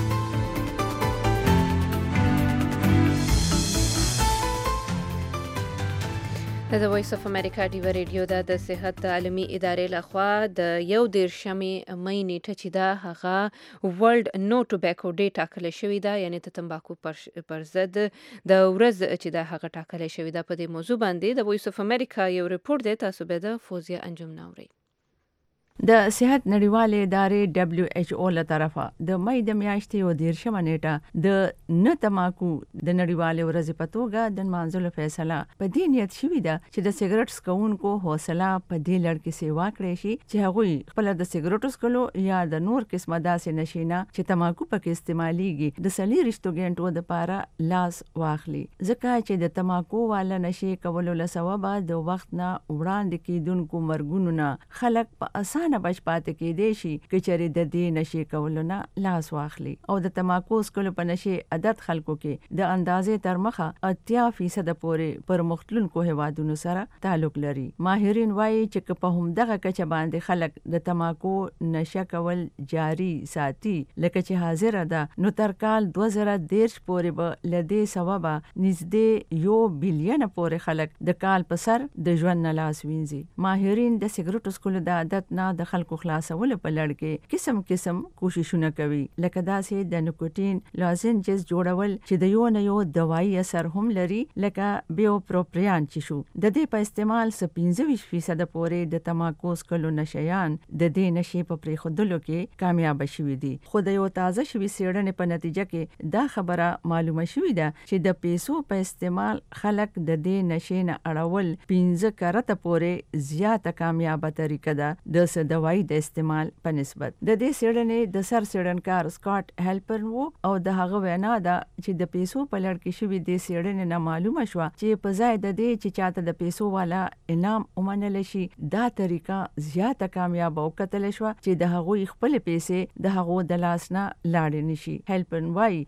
د وایس اف امریکا ډیو ریډیو دا د صحت عالمي ادارې لخوا د یو دیرشمې مئی نیټه چې دا هغه ورلد نو ټوباکو ډے ټاکل شوې ده یعنی د تمباکو پر ضد د ورځ چې دا هغه ټاکل شوې ده. په دې موضوع باندې د وایس اف امریکا یو ریپورت دی تاسو به د فوزیه انجم ناورئ. د صحت نړیوالې ادارې دبليو ایچ او له طرفه د مئی د میاشتې یو دیرشمه نیټه د نه تماکو د نړیوالې ورځې په توګه د نمانځلو فیصله په دې نیت شوې ده چې د سیګریټ څکونکو حوصله په دې لړ کې سیوا کړی شي چې هغوی خپل د سیګریټو څکلو یا د نور قسمه داسې نشي نه چې تماکو پکې استعمالېږي د څلېرویشتو غنټو دپاره لاس واخلي ځکه چې د تماکو والا نشي کولو له سببه د وخت نه وړاندې کېدونکو مرګونو نه خلک په اسانه بچ پاتې کېدی شي که چېرې د دې نشي کولو نه لاس واخلي او د تماکو څکلو په نشي عادت خلکو کې د اندازې تر مخه اتیا فیصد پورې پر مختلفو هیوادونو سره تعلق لري. ماهرین وایي چې که په همدغه کچه باندې خلک د تماکو نشه کول جاري ساتي لکه چې حاضره ده نو تر کال دوه زره دېرش پورې به له دې سببه نږدې یو بلیونه پورې خلک د کال په سر د ژوند نه لاس وینځي. ماهرین د سیګریټو څکلو د عادت نه د خلکو خلاصولو په لړ کې قسم قسم کوششونه کوي لکه داسې د نikotin لازنجز جوړول چې د یو نه یو دوايي اثر هم لري لکه بیوپروپریان چې شو د دې په استعمال س پنځه ویشت فیصد پورې د تماکو څکلو نشيان د دې نشي په پریښودلو کې کامیاب شوي دي. خو د یو تازه شوي څېړنې په نتیجه کې دا خبره معلومه شوې ده چې د پیسو په استعمال خلک د دې نشي نه اړول پنځه کرته پورې زیاته کامیابه طریقه ده د دوايي د استعمال په نسبت. د دې څېړنې د سر څېړنکار سکاټ هیلپر وو او د هغه وینا ده چې د پیسو په لړ کې شوي د څېړنې نه معلومه شوه چې په ځای د دې چې چاته د پیسو والا انعام ومنل شي دا طریقه زیاته کامیابه وکتل شوه چې د هغوی خپل پیسې د هغو د لاس نه لاړې نشي. هیلپر وایي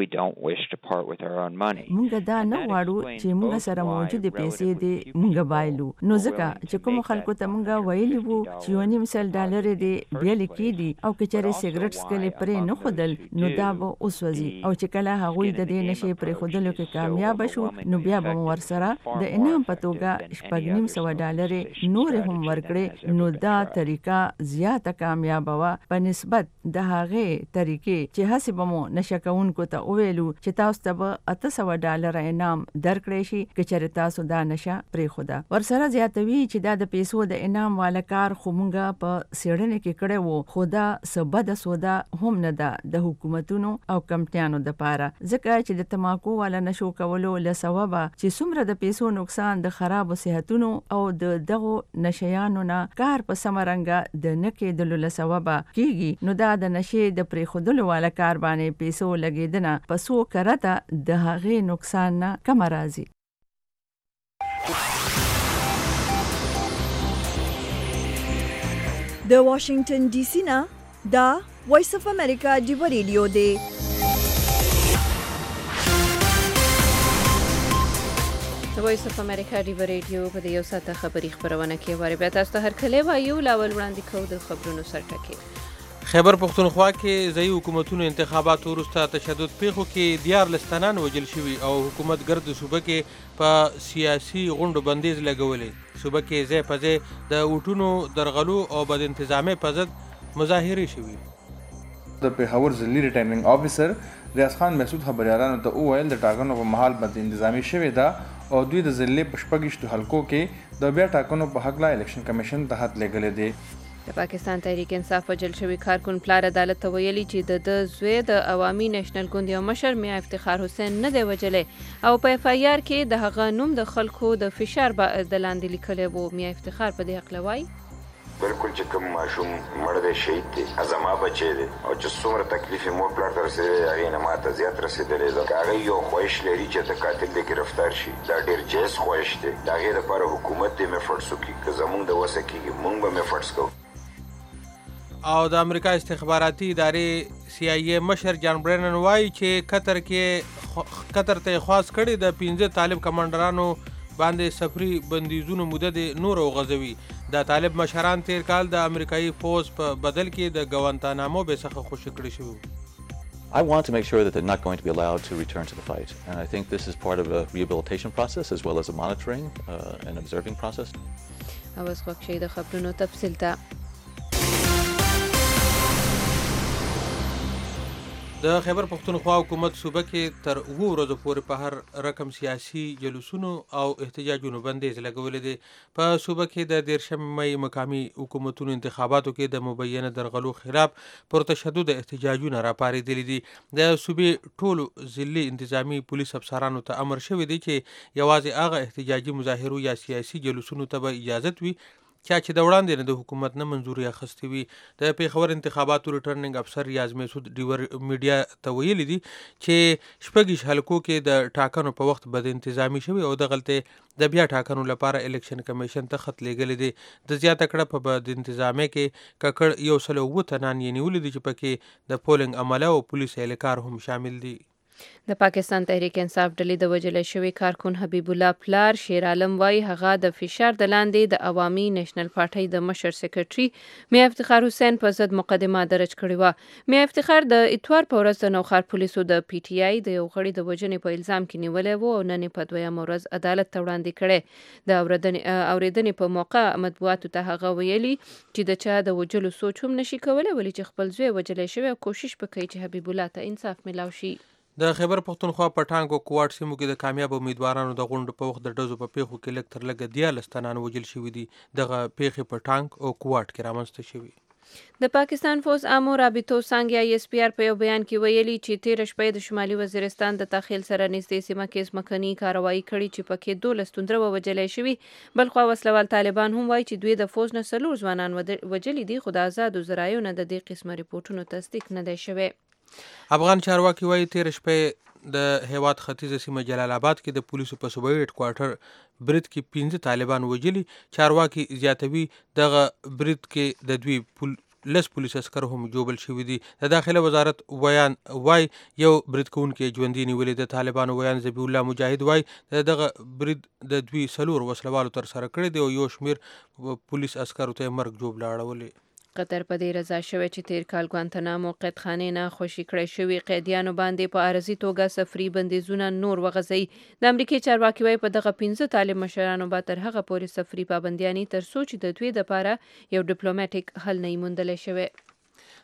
موږ دا نه غواړو چې موږ سره موجود پیسې دې موږ بایلو نو ځکه چې کوم خلکو ته موږ ویلي وو چې ونیم سل ډالر دې بیل کېدي او که چېرې سیګریټ څکلې پرې نه ښودل نو دا به وسوځي او چې کله هغوی د دې نشې پرېښودلو کې کامیابه شو نو بیا به مو ورسره د انعام په توګه شپږ نیم سوه ډالرې نورې هم ورکړې نو دا طریقه زیاته کامیابه وه په نسبت د هغې طریقې چې هسې به مو نشه کوونکو ته وویلو چې تاسو ته به اته سوه ډالره انعام درکړی شي که چېرې تاسو دا نشه پرېښوده. ورسره زیاتوي چې دا د پیسو د انعام والا کار خو مونږ په سیړنې کې کړی وو، خو دا څه بده سودا هم نه ده د حکومتونو او کمپنیانو دپاره، ځکه چې د تماکو والا نشو کولو له سببه چې څومره د پیسو نقصان د خرابو صحتونو او د دغو نشیانو نه کار په سمه رنګه د نه کېدلو له سببه کیږي، نو دا د نشې د پرېښودلو والا کار باندې پیسو لګېدنه په څو کرته د هغې نقصان نه کمه راځي. د واشنگټن ډي سي نه دا وایس اف امریکا ډیو ریډیو دی. د وایس اف امریکا ډیو ریډیو په یو ساعته خبري خبرونه کې واره بیا تاسو ته هر کله وایو لاول وړاندې کوو د خبرونو سرټکي. خیبر پختونخوا کې ځایي حکومتونو انتخابات وروسته تشدد پیښو کې دیارلس تنان وژل شوي او حکومت ګرد صوبه کې په سیاسي غونډو بندیز لګولی. صوبه کې ځای په ځای د ووټونو درغلو او بد انتظامۍ په ضد مظاهرې شوي. د پېښور ضلعي ریټرننګ افیسر ریاض خان مسعود خبریالانو ته وویل د ټاکنو په مهال بد انتظامي شوې ده او دوی د ضلعې په شپږویشتو حلقو کې د بیا ټاکنو په هکله الیکشن کمیشن ته خط لیږلی دی. د پاکستان تحریک انصاف وژل شوي کارکون پلار عدالت ته ویلي چې د ده زوی د عوامي نېشنل ګوند یو مشر میا افتخار حسین نه دی وژلی او په اف آی آر کې د هغه نوم د خلکو د فشار د لاندې لیکلی و. میا افتخار په دې هکله وایي بالکل چې کوم ماشوم مړ دی شهید دی زما بچی دی او چې څومره تکلیف یې مور پلار ته رسېدلی دی هغې نه ماته زیات رسېدلی ده. که هغه یو خواهش لري چې د قاتل د ګرفتار شي دا ډېر جایز خواهش دی. د هغې دپاره حکومت دې میفرډس وکړي که زموږ د وسه کېږي موږ به میفرډس کوو. او د امریکا استخباراتي ادارې سی آی ای مشر جان برینن وایي چې قطر کې قطر ته یې خواست کړی د پنځه طالب کمانډرانو باندې سفري بندیزونو موده د نور وغځوي. د طالب مشران تیر کال د امریکایي فوز په بدل کې د ګوانتانامو بې څخه خوشي کړي شوي. I want to make sure that they're not going to be allowed to return to the fight. And I think this is part of a rehabilitation process as well as a monitoring uh, and observing process. اوس وخت شي د خبرونو تفصیل ته. د خیبر پختونخوا حکومت صوبه کې تر اوو ورځو پورې په هر رقم سیاسي جلوسونو او احتجاجونو بندیز لګولی دی. په صوبه کې د دیرشم مۍ مقامي حکومتونو انتخاباتو کې د مبینه درغلو خلاف پر تشدد احتجاجونه راپارېدلي دي. د صوبې ټولو ضلعي انتظامي پولیس افسرانو ته امر شوی دی چې یوازې هغه احتجاجي مظاهرو یا سیاسي جلوسونو ته به اجازت وي چا چې د وړاندې نه د حکومت نه منظوري اخیستې وي. د پېښور انتخاباتو ریټرننګ افسر ریاض مسعود ډیور میډیا ته ویلي دي چې شپږویشت حلقو کې د ټاکنو په وخت بد انتظامي شوي او دغلته د بیا ټاکنو لپاره الیکشن کمیشن ته خط لیږلی دی. د زیاته کړه په بد انتظامۍ کې ککړ یو سل اووه تنان یې نیولي دي چې پکې د پولنګ عمله او پولیس اهلکار هم شامل دي. د پاکستان تحریک انصاف ډلې د وژل شوي کارکون حبیب الله پلار شیر عالم وایي هغه د فشار د لاندې د عوامي نېشنل پارټۍ د مشر سکرټري میا افتخار حسین په ضد مقدمه درج کړې وه. میا افتخار د اتوار په ورځ د نوښار پولیسو د پی ټي آی د یو غړي د وژنې په الزام کې نیولی و او نن یې په دویمه ورځ عدالت ته وړاندې کړی. د اورېدنې په موقع مطبوعاتو ته هغه ویلي چې د چا د وژلو سوچ هم نشي کولی ولې چې خپل زوی وژلی شوی او کوشش به کوي چې حبیب الله ته انصاف میلاو شي. د خیبر پختونخوا په ټانګ او کوواټ سیمو کې د کامیاب امیدوارانو د غونډو په وخت د ډزو په پیښو کې لږ تر لږه دیارلس تنان وژل شوي دي. دغه پیښې په ټانګ او کوواټ کې رامنځته شوي. د پاکستان فوز عامو رابطو څانګې آی اس پی آر په یو بیان کې ویلي چې تېره شپه د شمالي وزیرستان د تخیل سره نږدې سیمه کې ځمکني کاروایي کړې چې پکې دولس توندره ووژلی شوي. بلخوا وسلوال طالبان هم وایي چې دوی د فوز نه څلور ځوانان وژلي دي خو د ازادو ذرایعو نه د دې قسمه ریپورټونو تصدیق نه دی شوی. افغان چارواکي وایي تېره شپه د هیواد ختیځه سیمه جلال آباد کې د پولیسو په صوبایي هډ کوارټر برید کې پنځه طالبان وژلي. چارواکي زیاتوي دغه برید کې د دوی پول لس پولیس عسکر هم جوبل شوي دي. د داخله وزارت ویان وای یو برید کوونکی ژوندي نیولي. د طالبانو ویان ذبیح الله مجاهد وای دغه برید د دوی څلور وسلوالو تر سره کړی دی او یو شمېر پولیس عسکرو ته مرګ جوبله اړولې. قطر په دې رضا شوی چې تیر کال ګوانتنامو قیدخانې نه خوشي کړی شوي قیدیانو باندې په عارضي توګه سفري بندیزونه نور وغځوي. د امریکې چارواکي وایي په دغه پنځه طالب مشرانو به تر هغه پورې سفري پابندیانې تر څو چې د دوی دپاره یو ډیپلوماټیک حل نه وي موندلی شوی.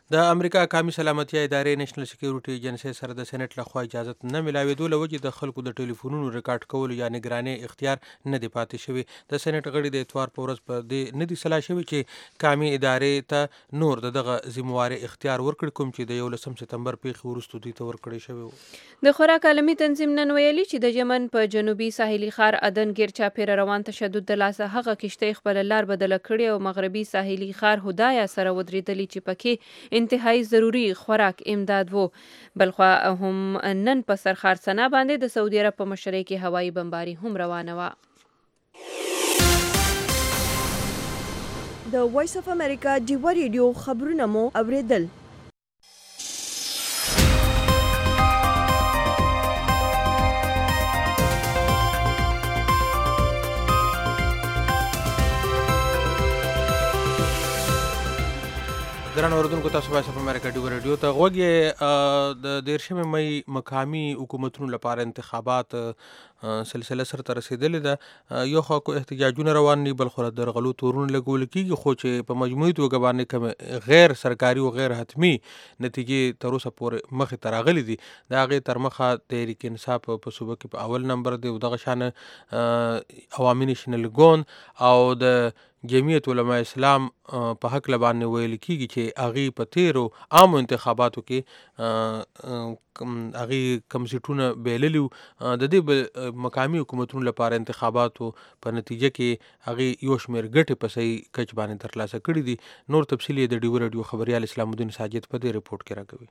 د امریکا قومي سلامتیا ادارې نېشنل سکیورټي ایجنسی سره د سېنات لخوا اجازه نه ملاوېدو له وجې د خلکو د ټلیفونونو ریکارډ کولو یا نگرانۍ اختیار نه دی پاتې شوی. د سېنات غړي د اتوار په ورځ په دې نه دي سلا شوي چې قومي ادارې ته نور د دغه ذمہواري اختیار ورکړي کوم چې د یولسم سپتمبر پیښې وروسته دوی ته ورکړی شوی و. د خوراک عالمي تنظیم نن ویلي چې د یمن په جنوبي ساحلي ښار عدن ګیر چاپیره روان تشدد د لاسه هغه کښتۍ خپله لار بدله کړې او مغربي ساحلي ښار هدایا سره ودرېدلي چې پکې انتهایی ضروري خوراک امداد وو. بلخوا هم نن په سرخارسنا باندې د سعودي عرب په مشرۍ کې هوایي بمباري هم روانه وه. د وایس اف امریکا ډیوه ریډیو خبرونه مو اوریدل. ګرانو اوریدونکو تاسو وایس اف امریکا ډیوه ریډیو ته غوږ یې. د دیرشمې مۍ مقامي حکومتونو لپاره انتخابات سلسله سرته رسېدلې ده. یو خوا احتجاجونه روان دي، بل خوا د درغلو تورونه لګول کېږي، خو چې په مجموعي توګه باندې کوم غیر سرکاري او غیر حتمي نتیجې تر اوسه پورې مخې ته راغلي دي. د هغې تر مخه تحریک انصاف په صوبه کې په اول نمبر دی او دغه شان عوامي نیشنل ګوند او د جمعیت علماء اسلام په حق لبانې ویل کېږي چې هغې په تیرو عامو انتخاباتو کې هغې کم سیټونه بایللي وو. د دې مقامي حکومتونو لپاره انتخاباتو په نتیجه کې هغې یو شمېر ګټې په صحیح کچ باندې ترلاسه کړي دي. نور تفصیل یې د ډیوه ریډیو خبریال اسلام الدین ساجد په دې رپورټ کې راکوي.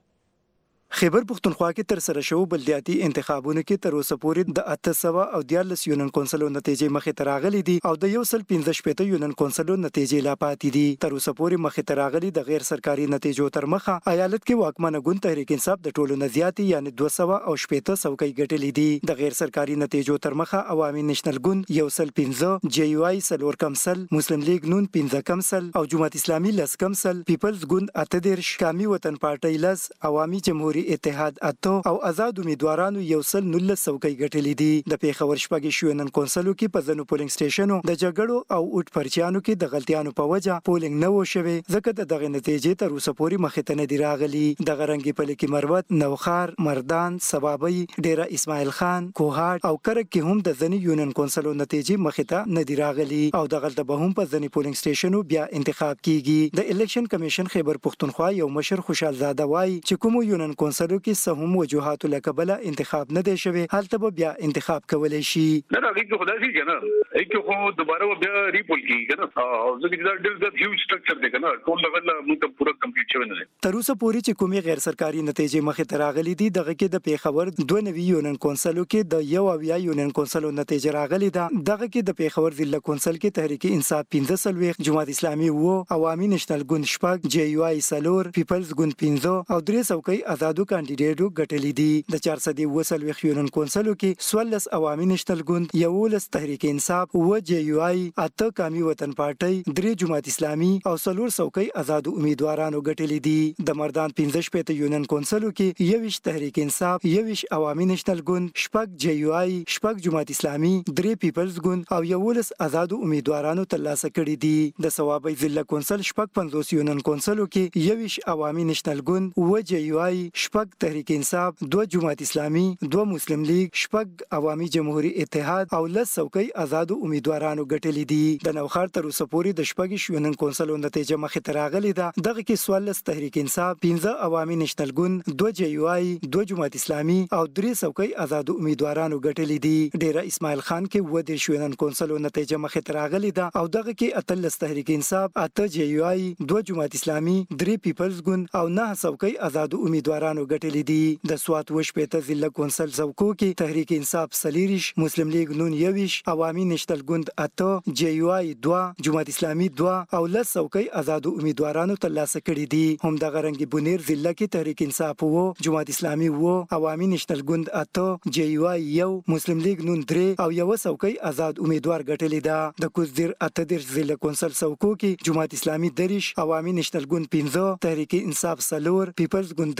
خیبر پښتونخوا کې تر سره شو بلدیاتي انتخابونو کې تر اوسه پورې د اته سوه او دیارلس یونین کونسلو نتیجې مخې ته راغلي دي او د یو سل پنځه شپېته یونین کونسلو نتیجې لا پاتې دي. تر اوسه پورې مخې ته راغلي د غیر سرکاري نتیجو تر مخه ایالت کې واکمنه ګوند تحریک انصاف د ټولو نه زیاتې یعنې دوه سوه او شپېته څوکۍ ګټلې دي. د غیر سرکاري نتیجو تر مخه عوامي نیشنل ګوند یو سل پنځه، جے یو آی څلور کمسل، مسلم لیگ نون پنځه کمسل او جماعت اسلامي لس کمسل، پیپلز ګوند اته دېرش، قومي وطن پارټۍ لس، عوامي جمهوریت اتحاد او آزاد امیدوارانو یو سل نولس څوکۍ ګټلې دي. د پېښور شپږ یونین کونسلو کې په ځینو پولینګ سټیشنو د جګړو او اوټ پرچیانو کې د غلطیانو په وجه پولینګ نه و شوی، ځکه د دغه نتیجې تر اوسه پورې مخې ته نه دي راغلي. دغه رنګې پلي کې مروت، نوخار، مردان، صوابۍ، ډیره اسماعیل خان، کوهاټ او کرک کې هم د ځینې یونین کونسلو نتیجې مخې ته نه دي راغلي او دغلته به هم په ځینې پولینګ سټیشنو بیا انتخاب کیږي. د الیکشن کمیشن خیبر پښتونخوا یو مشر خوشحال زاده وایي چې کومو یونین کونسلو کې سهم وجوهاتو له کبله انتخاب نه دی شوی، هلته به بیا انتخاب کولی شي. نه هغه کې خدای شي کنه ایکو خو دوباره بیا ریپول کیږي کنه او ځکه چې دا ډېر د هیوج سټرکچر دی کنه ټول لګل موږ پوره کمپلیټ شوی نه دی. تر اوسه پورې چې کومې غیر سرکاري نتیجې مخې ته راغلي دي دغه کې د پیښور دوه نوي یونین کونسلو کې د یو اویا یونین کونسلو نتیجه راغلي ده. دغه کې د پیښور ضلع کونسل کې تحریک انصاف پنځه څلوېښت، جماعت اسلامي اووه، عوامي نیشنل ګوند شپږ، جے یو آی څلور، پیپلز ګوند پنځه او درې څوکۍ آزادو کاندیدېټو ګټلې دي. د چار سدې اووه څلوېښت یونین کونسلو کې څوارلس عوامي نیشنل ګوند، یولس تحریک انصاف، اووه جے یو آی، اته قومي وطن پارټۍ، درې جماعت اسلامي او څلور څوکۍ آزادو امیدوارانو ګټلې دي. د مردان پنځه شپېته یونین کونسلو کې یوویشت تحریک انصاف، یوویشت عوامي نیشنل ګوند، شپږ جے یو آی، شپږ جماعت اسلامي، درې پیپلز ګوند او یولس آزادو امیدوارانو ترلاسه کړي دي. د صوابۍ ضلع کونسل شپږ پنځوس یونین کونسلو کې یوویشت عوامي نیشنل ګوند، اووه جے یو آی، شپږ تحریک انصاف، دوه جماعت اسلامي، دوه مسلم لیگ، شپږ عوامي جمهوریت اتحاد او لس څوکۍ آزادو امیدوارانو ګټلې دي. د نوخار تر اوسه پورې د شپږ یونین کونسلو نتیجه مخې ته راغلې ده. دغه کې څوارلس تحریک انصاف، پنځه عوامي نیشنل ګوند، دوه جے یو آی، دوه جماعت اسلامي او درې څوکۍ آزادو امیدوارانو ګټلې دي. ډیره اسماعیل خان کې اووه دېرش یونین کونسلو نتیجه مخې ته راغلې ده او دغه کې اتلس تحریک انصاف، اته جے یو آی، دوه جماعت اسلامي، درې پیپلز ګوند او نه څوکۍ آزادو امیدوارانو ګټلې دي. د سوات اووه شپېته ضلع کونسل څوکو کې تحریک انصاف څلېرویشت، مسلم لیگ نون یوویشت، عوامي نیشنل ګوند اته، جے یو آی دوه، جماعت اسلامي دوه او لس څوکۍ آزادو امیدوارانو ترلاسه کړي دي. همدغه رنګ بونیر ضلع کې تحریک انصاف اووه، جماعت اسلامي اووه، عوامي نیشنل ګوند اته، جے یو آی یو، مسلم لیگ نون درې او یوه څوکۍ آزاد امیدوار ګټلې ده. د کوزدیر اته دېرش ضلع کونسل څوکو کې جماعت اسلامي دېرش، عوامي نیشنل ګوند پنځه، تحریک انصاف څلور، پیپلز ګوند درې،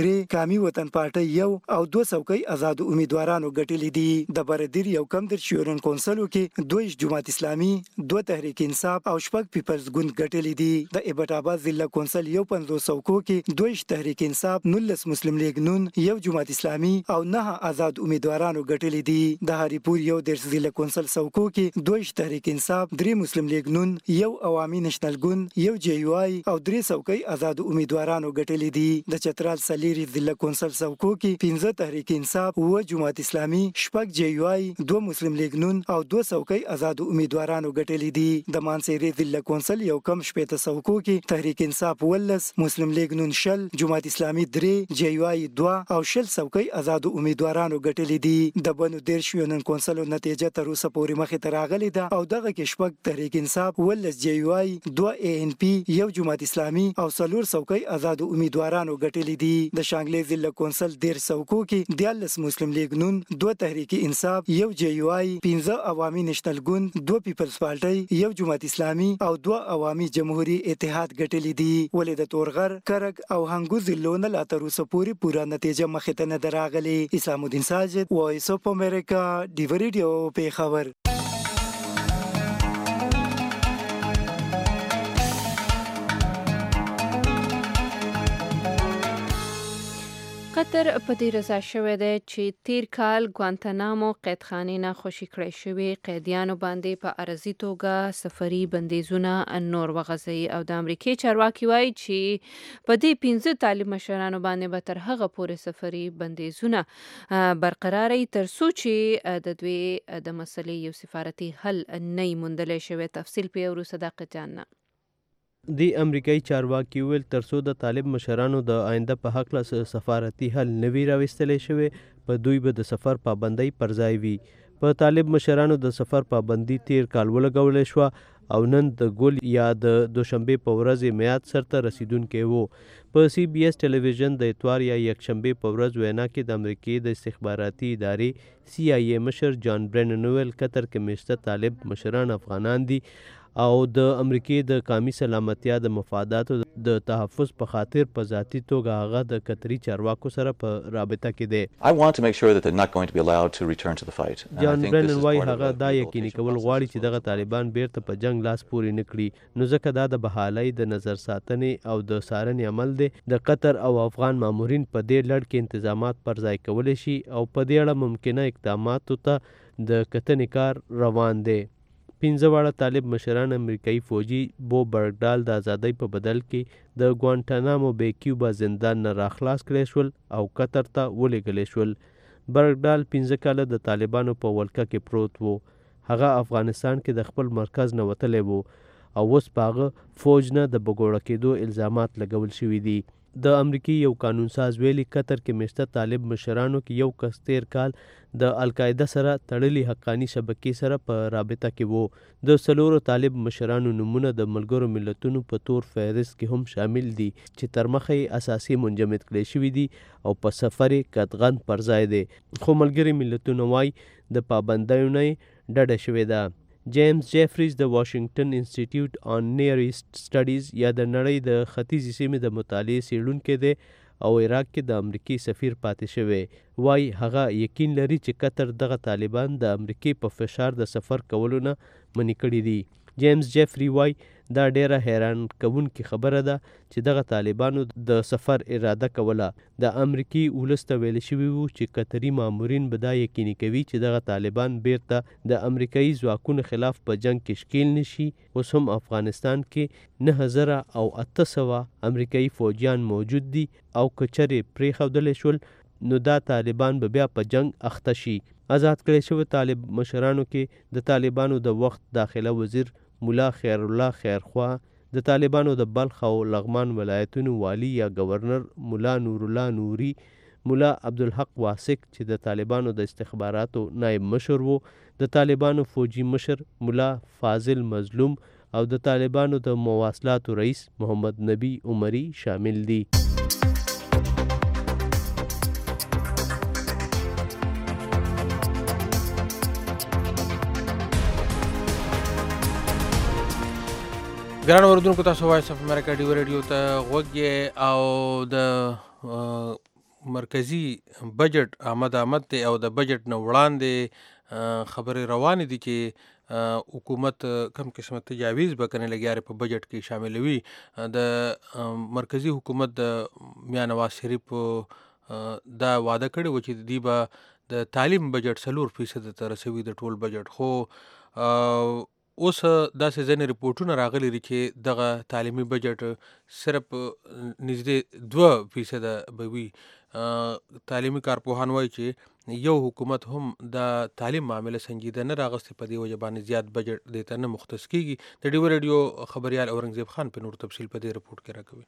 اسلامي وطن پارټي یو او دوه څوکۍ آزاد امیدوارانو ګټلې دي. د بردیر یو کم در شورن کونسلو کې دوه جماعت اسلامي، دوه تحریک انصاف او شپږ پیپلز ګوند ګټلې دي. د ایبټ آباد ضلع کونسل یو پنځوس څوکو کې دوه تحریک انصاف، نولس مسلم لیگ نون، یو جماعت اسلامي او نه آزاد امیدوارانو ګټلې دي. د هریپور یو د ضلع کونسل څوکو کې دوه تحریک انصاف، درې مسلم لیگ نون، یو عوامي نېشنل ګوند، یو جی یو آی او درې څوکۍ آزاد امیدوارانو ګټلې دي. د چترال سلیری ضلع کونسل څوکو کې پنځه تحریک انصاف، و جماعت اسلامي، شپږ جی یو آی، دوه مسلم لیگ نون او دوه څوکۍ آزاد امیدوارانو ګټلې دي. د مانسهري ضلع کونسل یو کم شپېته څوکو کې تحریک انصاف ولس، مسلم لیگ نون شل، جماعت اسلامي درې، جی یو آی دوه او شل څوکۍ آزاد امیدوارانو ګټلې دي. د بنو دېرش یونین کونسلو نتیجه تر اوسه پورې مخې ته راغلې ده او دغه کې شپږ تحریک انصاف، ولس جی یو آی، دوه ای ان پی، یو جماعت اسلامي او څلور څوکۍ آزاد امیدوارانو ګټلې دي. د شانګلې ضلع کونسل دېرش څوکو کې دیارلس مسلم لیگ نون، دوه تحریک انصاف، یو جی یو آی، پنځه عوامي نېشنل ګوند، دوه پیپلز پارټي، یو جماعت اسلامي او دوه عوامي جمهوریت اتحاد ګټلې دي. ولې د تورغر، کرک او هنګو ضلعو نه لا تر اوسه پورې پوره نتیجه مخې ته نه ده راغلې. اسلام الدین ساجد، وایس اف امریکا، ډیو ریډیو پیښور. قطر په دې رضا شوی دی چې تیر کال ګوانتانامو قیدخانې نه خوشي کړی شوي قیدیانو باندې په عرضي توګه سفري بندیزونه نور وغځوي او د امریکې چارواکي وایي چې په دې پنځه طالب مشرانو باندې به تر هغه پورې سفري بندیزونه برقراري تر څو چې د دوی د مسلې یو سفارتي حل نه موندلی شوی. تفصیل په یو صداقت جاننا. دی امریکایي چارواکي ویل ترڅو د طالب مشرانو د آینده په حق له سفارتي حل نوي راوستلی شوی په دوی به د سفر پابندۍ پر ځای وي. په طالب مشرانو د سفر پابندي تیر کال ولګولی شوه او نن د ګل یا د دوشنبې په ورځ میعاد سرته رسیدونکی و. په سی بی اس ټلویزیون د اتوار یا یکشنبې په ورځ وینا کې د امریکې د استخباراتي ادارې سی آی ای مشر جان برینن ویل قطر کې میشته طالب مشران افغانان دي او د امریکې د قومي سلامتیا د مفاداتو د تحفظ په خاطر په ذاتي توګه هغه د قطري چارواکو سره په رابطه کې دی. I want to make sure that they're not going to be allowed to return to the fight. جان برینن وایي هغه دا یقیني کول غواړي چې دغه طالبان بیرته په جنگ لاس پورې نه کړي، نو ځکه دا د بحالۍ د نظر ساتنې او د څارنې عمل دی. د قطر او افغان مامورین په دې لړ کې انتظامات پر ځای کولی شي او په دې اړه ممکنه اقداماتو ته د کتنې کار روان دی. پنځه واړه طالب مشران امریکایي فوجي بو برګډال د ازادۍ په بدل کې د ګوانټانامو بے کیوبا زندان نه راخلاص کړی شول او قطر ته ولېږلی شول. برګډال پنځه کاله د طالبانو په ولکه کې پروت و. هغه افغانستان کې د خپل مرکز نه وتلی و او اوس په هغه فوج نه د بګوړه کېدو الزامات لګول شوي دي. د امریکې یو قانونساز ویلي قطر کې میشته طالب مشرانو کې یو کس تیر کال د القاعده سره تړلي حقاني شبکې سره په رابطه کې وو. د څلورو طالب مشرانو نومونه د ملګرو ملتونو په تور فهرست کې هم شامل دي چې تر مخه یې اساسي منجمد کړی شوي دي او په سفر یې قدغن پر ځای دی. خو ملګري ملتونه وایي د پابندیو نه یې ډډه شوې ده. جیمز جیفریز د واشنگټن انسټیټیوټ آن نیئر ایسټ سټډیز یا د نړۍ د ختیځې سیمې د مطالعې څېړونکی دی او عراق کې د امریکې سفیر پاتې شوی. وایي هغه یقین لري چې قطر دغه طالبان د امریکې په فشار د سفر کولو نه منع کړي دي. جیمز جیفری وایي دا ډیره حیران کوونکې خبره ده چې دغه طالبانو د سفر اراده کوله. د امریکې ولس ته ویل شوي وو چې قطري مامورین به دا یقیني کوي چې دغه طالبان بیرته د امریکایي ځواکونو خلاف په جنگ کې ښکیل نشي. اوس هم افغانستان کې نه زره او اته سوه امریکایي فوجیان موجود دي او که چرې پرېښودلی شول نو دا طالبان به بیا په جنگ اخته شي. آزاد کړی شوي طالب مشرانو کې د طالبانو د وخت داخله وزیر مولا خیر الله خیرخوا، د طالبانو د بلخ او لغمان ولایتونو والی یا گورنر مولا نور الله نوري، مولا عبدالحق واسق چې د طالبانو د استخباراتو نائب مشر وو، د طالبانو فوجي مشر مولا فاضل مظلوم او د طالبانو د مواصلاتو رئیس محمد نبی عمری شامل دي. ګران اوریدونکو، تاسو وایس اف امریکا ډیو ریډیو ته غوږ یې او د مرکزی بجټ آمد آمد دی او د بجټ نه وړاندې خبرې روانې دي چې حکومت کم قسمه تجاویز به کنه لګیاره په بجټ کې شاملوي. د مرکزی حکومت د میا نواز شریف دا وعده کړی و چې دی به د تعلیم بجټ څلور فیصد ته رسوي د ټول بجټ، خو اوس داسې ځینې ریپورټونه راغلي دي چې دغه تعلیمي بجټ صرف نږدې دوه فیصده به وي. تعلیمي کارپوهان وایي چې یو حکومت هم د تعلیم معامله سنجیده نه راغستې، په دې وجه باندې زیات بجټ دې ته نه مختص کیږي. د ډیو ریډیو خبریال اورنګزیب خان په نور تفصیل په دې رپورټ کې راکوي.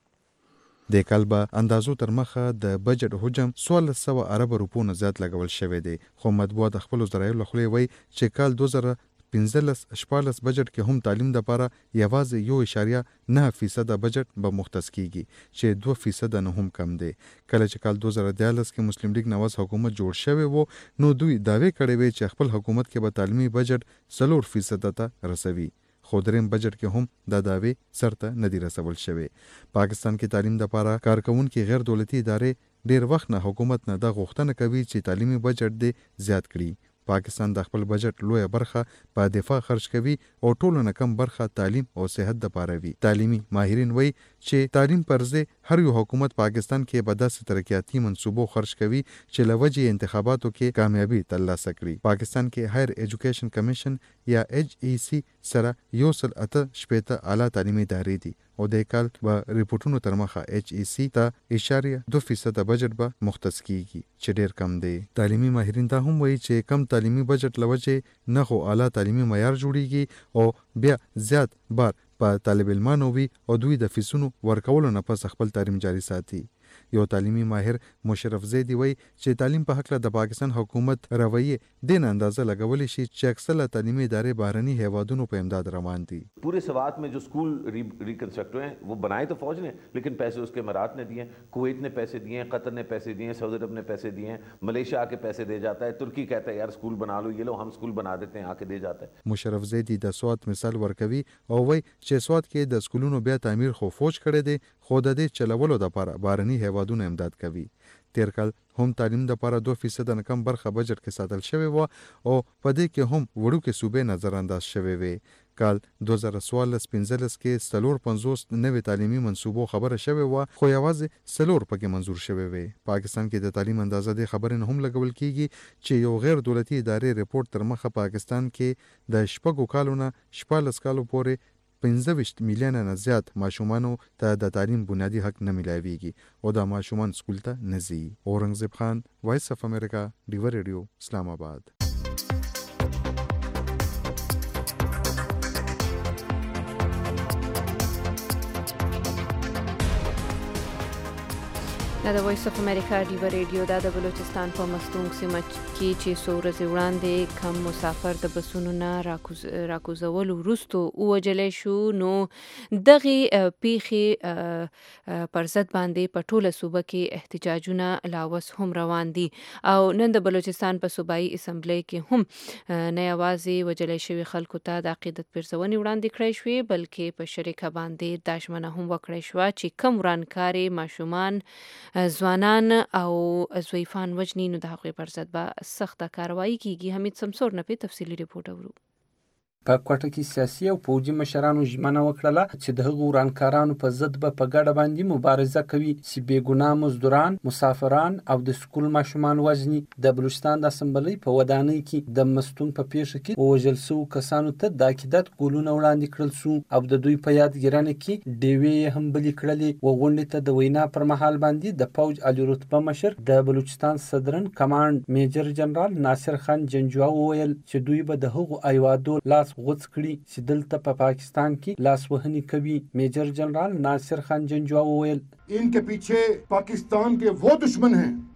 د کال به اندازو تر مخه د بجټ حجم څوارلس سوه ارب روپو نه زیات لګول شوی دی، خو مطبوعات د خپلو ذرایعو له خولې وایي چې کال دوه زره پنځلس شپاړلس بجټ کې هم تعلیم دپاره یوازې یو اشاریه نه فیصده بجټ به مختص کیږي چې دوه فیصده نه هم کم دی. کله چې کال دوه زره دیارلس کې مسلم لیگ نواز حکومت جوړ شوی و نو دوی دعوې کړې وې چې خپل حکومت کې به تعلیمي بجټ څلور فیصده ته رسوي، خو دریم بجټ کې هم دا دعوې سرته نه دي رسول شوی. پاکستان کې تعلیم دپاره کارکوونکي غیر دولتي ادارې ډیر وخت نه حکومت نه دا غوښتنه کوي چې تعلیمي بجټ دې زیات کړي. پاکستان د خپل بجټ لویه برخه په دفاع خرج کوي او ټولو نه کم برخه تعلیم او صحت دپاره وي. تعلیمي ماهرین وایي چې تعلیم پر ځای هر یو حکومت پاکستان کې به داسې ترقیاتي منصوبو خرج کوي چې له وجې انتخاباتو کې کامیابي ترلاسه کړي. پاکستان کې هایر ایجوکیشن کمیشن یا ایچ ای سی سره یو سل اته شپېته اعلی تعلیمي ادارې دي او د کال به ریپورټونو تر مخه ایچ ای سی ته اشاریه دو فیصده بجټ به مختص کیږي چې ډیر کم دی. تعلیمي ماهرین دا هم وایي چې کم تعلیمي بجټ لوجه نه خو اعلی تعلیمي معیار جوړیږي او بیا زیات بار په طالب علمانو وي او دوی د فیسونو ورکولو نه پس خپل تعلیم جاري ساتي. یو تعلیمي ماهر مشرف زیدی وایي چې تعلیم په هکله د پاکستان حکومت رویې دین اندازه لګولی شي چې اکثره تعلیمي ادارې بهرني هیوادونو په امداد روان دي. पूरे सवात में जो school reconstruct हुए हैं वो बनाए तो फौज ने, लेकिन पैसे उसके इमारात ने दिए, कुवैत ने पैसे दिए, कतर ने पैसे दिए, सऊदी अरब ने पैसे दिए, मलेशिया आके पैसे दे जाता है, तुर्की कहता है यार स्कूल बना लो, ये लो हम स्कूल बना देते हैं, आके दे जाता है. مشرف زیدی د سوات مثال ورکوي او وایي چې سوات کې د سکولونو بیا تعمیر خو فوج کړی دی، خو د دې چلولو دپاره بهرني هیوادونه امداد کوي. تیر کال هم تعلیم دپاره دو فیصد نه کم برخه بجټ کې ساتل شوې وه او په دې کې هم وړوکې صوبې نظر انداز شوې وې. کال دوه زره څوارلس پنځلس کې څلور پنځوس نوې تعلیمي منصوبو خبره شوې وه، خو یوازې څلور پکې منظور شوې وې. پاکستان کې د تعلیم اندازه دې خبرې نه هم لګول کیږي چې یو غیر دولتي ادارې رپورټ تر مخه پاکستان کې د شپږو کالو نه شپاړلس کالو پورې پنځه ویشت میلیونه نه زیات ماشومانو ته د تعلیم بنیادي حق نه ملاویږي او دا ماشومان سکول ته نه ځي. اورنګزیب خان، وایس اف امریکا، ډیو ریډیو، اسلام آباد. دا د وایس اف امریکا ډیو ریډیو دا د بلوچستان په مستونګ سیمه کې چې څو ورځې وړاندې کم مسافر د بسونو نه راکوزولو وروسته ووژلی شو، نو دغې پیښې پر ضد باندې په ټوله صوبه کې احتجاجونه لا اوس هم روان دي او نن د بلوچستان په صوبایي اسمبلی کې هم نه یوازې وژلی شوي خلکو ته د عقیدت پیرزونې وړاندې کړی شوې بلکې په شریکه باندې دا ژمنه هم وکړی شوه چې کم ورانکارې ماشومان، ځوانان او ضعیفان وجني نو د هغوی پر ضد به سخته کاروایي کیږي. حمید سمسور نه په تفصیلي رپورټ اورو. په کوټه کې سیاسي او پوځي مشرانو ژمنه وکړله چې د هغو ورانکارانو په ضد به په ګډه باندې مبارزه کوي چې بېګناه مزدوران، مسافران او د سکول ماشومان وژني. د بلوچستان د اسمبلۍ په ودانۍ کې د مستونګ په پیښه کې ووژل سوو کسانو ته د عقیدت ګولونه وړاندې کړل سو او د دوی په یادګیرنه کې ډیوې یې هم بلې کړلې. و غونډې ته د وینا پر مهال باندې د پوځ عالي رتبه مشر د بلوچستان صدرن کمانډ میجر جنرال ناصر خان جنجوا وویل چې دوی به د هغو ایوادو لاس غوڅ کړي چې دلته په پاکستان کې لاس وهنی کوي. میجر جنرال ناصر خان جنجوا وویل इनके पीछे पाकिस्तान के वो दुश्मन हैं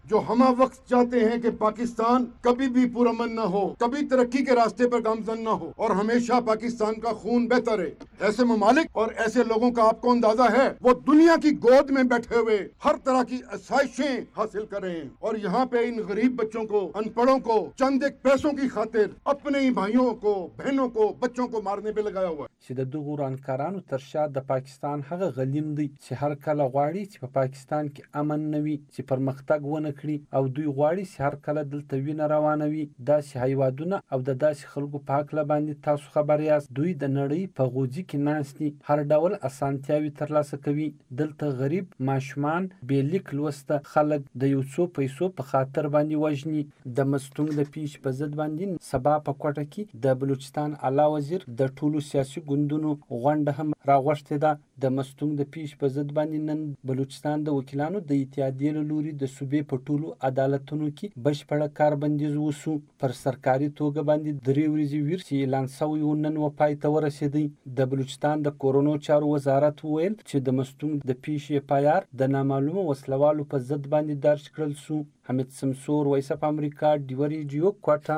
जो हम वक्त चाहते हैं कि पाकिस्तान कभी भी पुरअमन न हो, कभी तरक्की के रास्ते पर गामजन न हो और हमेशा पाकिस्तान का खून बहता रहे। ऐसे ममालिक और ऐसे लोगों का आपको अंदाजा है, वो दुनिया की गोद में बैठे हुए हर तरह की आसाइशें हासिल कर रहे हैं और यहाँ पे इन गरीब बच्चों को, अनपढ़ों को चंद एक पैसों की खातिर अपने ही भाइयों को, बहनों को, बच्चों को मारने पे लगाया हुआ है। چې د دغو ورانکارانو تر شا د پاکستان هغه غلیم دی چې هر کله غواړي چې په پاکستان کې امن نه وي، چې پرمختګ ونه کړي، او دوی غواړي چې هر کله دلته وینه روانه وي. داسې هیوادونه او د داسې خلکو په هکله باندې تاسو خبر یاست. دوی د نړۍ په غوجي کې ناست دي، هر ډول اسانتیاوې ترلاسه کوي. دلته غریب ماشومان، بې لیک لوسته خلک د یو څو پیسو په خاطر باندې وژني. د مستونګ د پیش په ضد باندې سبا په کوټه کې د بلوچستان اعلی وزیر د ټولو سیاسي ګوندونو غونډه هم راغوښتې ده. د مستونګ د پیش په ضد باندې نن بلوچستان د وکیلانو د اتحادیې له لوري د صوبې په ټولو عدالتونو کې بشپړه کاربندیز وسو. پر سرکاري توګه باندې درې ورځې ویر چې اعلان سوی و نن و پای ته ورسېدی. د بلوچستان د کورونو چارو وزارت وویل چې د مستونګ د پیش اف آی آر د نامعلومه وسلوالو په ضد باندې درج کړل سو. حمید سمسور، وایس اف امریکا، ډیوه ریډیو، کوټه.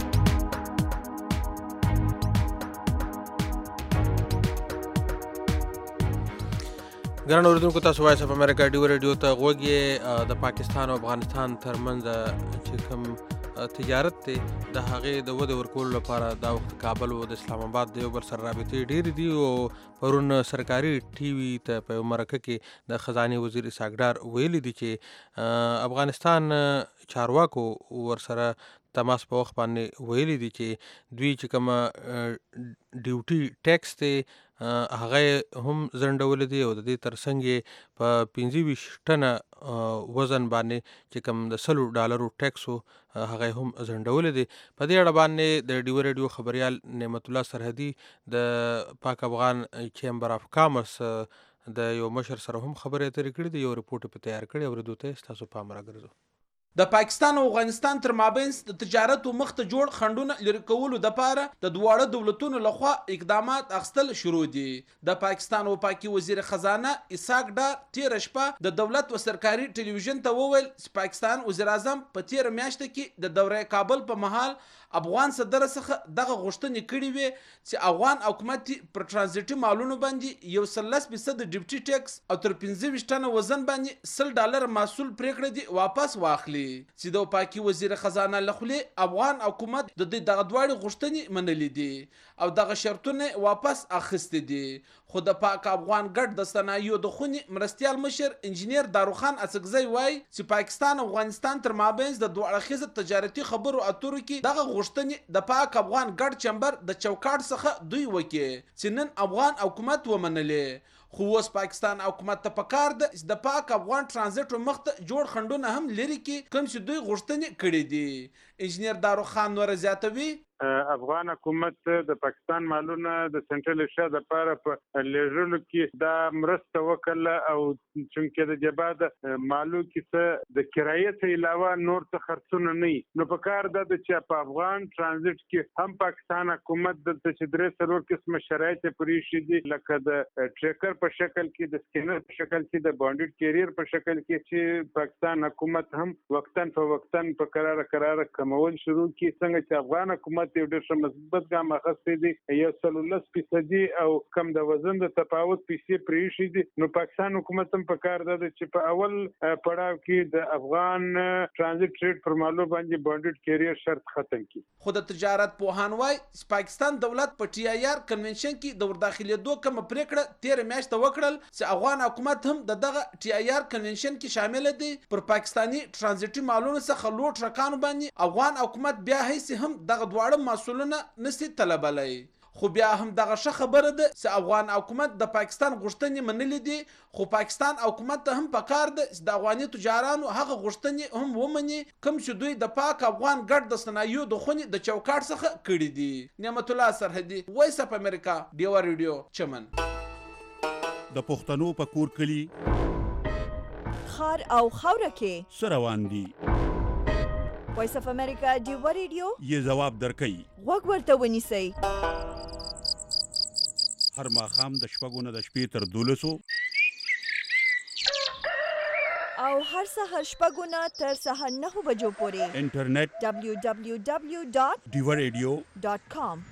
ګران اوریدونکو، تاسو وایس اف امریکا ډیو ریډیو ته غوږ یې. د پاکستان او افغانستان ترمنځ چې کوم تجارت دی د هغې د ودې ورکولو لپاره دا وخت کابل او د اسلام آباد د یو بل سره رابطې ډېرې دي. او پرون سرکاري ټي وي ته په یو مرکه کې د خزانې وزیر اسحاق ډار ویلي دي چې افغانستان چارواکو ورسره تماس په وخت باندې ویلي دي چې دوی چې کومه ډیوټي ټیکس دی هغه هم ځنډولې دي او د دې ترڅنګ یې په پنځه ویشت ټنه وزن باندې چې کوم د سلو ډالرو ټیکس و هغه هم ځنډولې دي. په دې اړه باندې د ډیو ریډیو خبریال نعمت الله سرحدي د پاک افغان چیمبر اف کامرس د یو مشر سره هم خبرې اترې کړې دي. یو رپورټ په تیار کړی او ردو ته ستاسو پام راګرځو. د پاکستان او افغانستان تر مابینځ د تجارت او مخته جوړ خنډونه لرې کولو دپاره د دواړه دولتونو لخوا اقدامات اخیستل شروع دي. د پاکستان او پاکي وزیر خزانه اسحاق ډار تیره شپه د دولت و سرکاري ټلویزیون ته وویل چې پاکستان وزیر اعظم په تیره میاشته کې د دورې کابل په مهال افغان صدر څخه دغه غوښتنې کړې وې چې افغان حکومت پر ترانزیټي مالونو باندې یو سل لس فیصد ډیپټي ټیکس او تر پنځه ویشت ټنه وزن باندې سل ډالر محصول پرېکړه دي واپس واخلي. چې د پاکي وزیر خزانه له خولې افغان حکومت د دې دغه دواړې غوښتنې منلې دي او دغه شرطونه واپس اخیستې دي. خو د پاک افغان ګډ د صنایعو د خونې مرستیال مشر انجینیر داروخان اڅکزی وایي چې پاکستان او افغانستان تر مابینځ د دوه اړخیزه تجارتي خبرو اترو کې دغه غوښتنې د پاک افغان ګډ چمبر د چوکاټ څخه دوی وکړي چې نن افغان حکومت ومنلې. خو اوس پاکستان حکومت ته پکار ده چې د پاک افغان ترانزیټ مخته جوړ خنډونه هم لري کې کوم چې دوی غوښتنې کړې دي. انجینیر داروخان نور زیاتوي افغان حکومت د پاکستان مالونه د سنټرل ایشیا د لپاره په لیږلو کې دا مرسته وکړه او چونکې د جبهه د مالو کې څه د کرایې څخه علاوه نور څه خرڅونه نه وي، نو په کار ده چې په افغان ترانزیټ کې هم پاکستان حکومت د چې درې څلور قسمه شرایط پرې شي دي، لکه د ټریکر په شکل کې، د سکینر په شکل کې، د بانډډ کیریر په شکل کې، چې پاکستان حکومت هم وقتاً په وقتاً په قرار قرار کمول شروع کی، څنګه چې افغان حکومت یو ډېر مثبت ګام اخیستی دی، یو سل لس فیصدي او کم د وزن د تفاوت پیسې پرې شي دي. نو پاکستان حکومت هم په کار ده چې په اول پړاو کې د افغان ترانزیت ټریډ پر مالو باندې بانډډ کیریر شرط ختم کی. خو د تجارت پوهان وایي پاکستان دولت په ټي آی آر کنونشن کې د ورداخلېدو کومه پریکړه تیر میاشت وکړل چې افغان حکومت هم د دغه ټي آی آر کنونشن کې شامل دي. پر پاکستانی ترانزیټي مالونو څخه لوټ رکانو باندې افغان حکومت بیا هیڅ هم دغه دواړه مسولونه نسي طلبلای. خو بیا هم دغه ښه خبره ده چې افغان حکومت د پاکستان غوښتنې منلې دي، خو پاکستان حکومت ته هم پکار ده چې د افغاني تجارانو هغه غوښتنې هم ومني کوم چې دوی د پاک افغان ګډ د صنایعو د خونې د چوکاټ څخه کړي دي. نعمت الله سرحدي، وایس اف امریکا، ډیوا ریډیو، چمن. د پښتنو په کور کلی خار او خاوره کې سروان دي. وایس اف امریکا ډیوا ریډیو یې جواب درکړي، غوږ ورته ونیسئ. هر ماښام د شپږو نه د شپې تر دولسو او هر سهار شپږو نه تر سهار نهو بجو پورې انټرنیټ دبلیو دبلیو دبلیو ډاٹ ډیو ریډیو ډاٹ کام.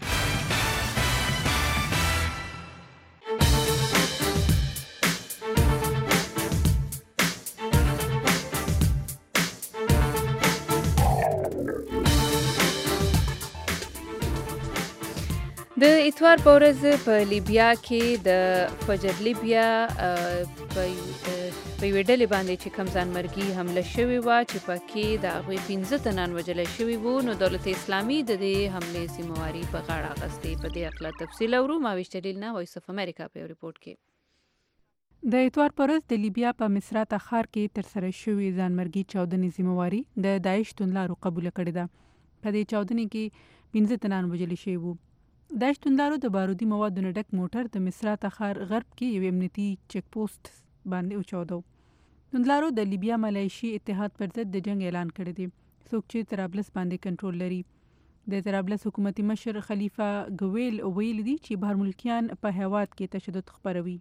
د اتوار په ورځ په لیبیا کې د فجر لیبیا په یوې ډلې باندې چې کوم ځانمرګي حمله شوې وه چې پکې د هغوی پنځه تنان وژلی شوي وو، نو دولت اسلامي د دې حملې ذمهواري په غاړه اخیستې. په دې هکله تفصیل اورو. ماویش دلیل نه وایس اف امریکا په یو ریپورټ کې د اتوار په ورځ د لیبیا په مصرات ښار کې ترسره شوې ځانمرګي چاودنې ذمهواري د داعش توندلارو قبوله کړې ده. په دې چاودنې کې پنځه تنان وژلي شوي وو. داعش توندلارو د بارودي موادو نه ډک موټر د مصرات ښار غرب کې یو امنیتي چیک پوسټ باندې وچاودو. توندلارو د لیبیا ملایشي اتحاد پر ضد د جنگ اعلان کړی دی، څوک چې طرابلس باندې کنټرول لري. د طرابلس حکومتي مشر خلیفه ګویل ویلي دي چې بهر ملکیان په هیواد کې تشدد خپروي.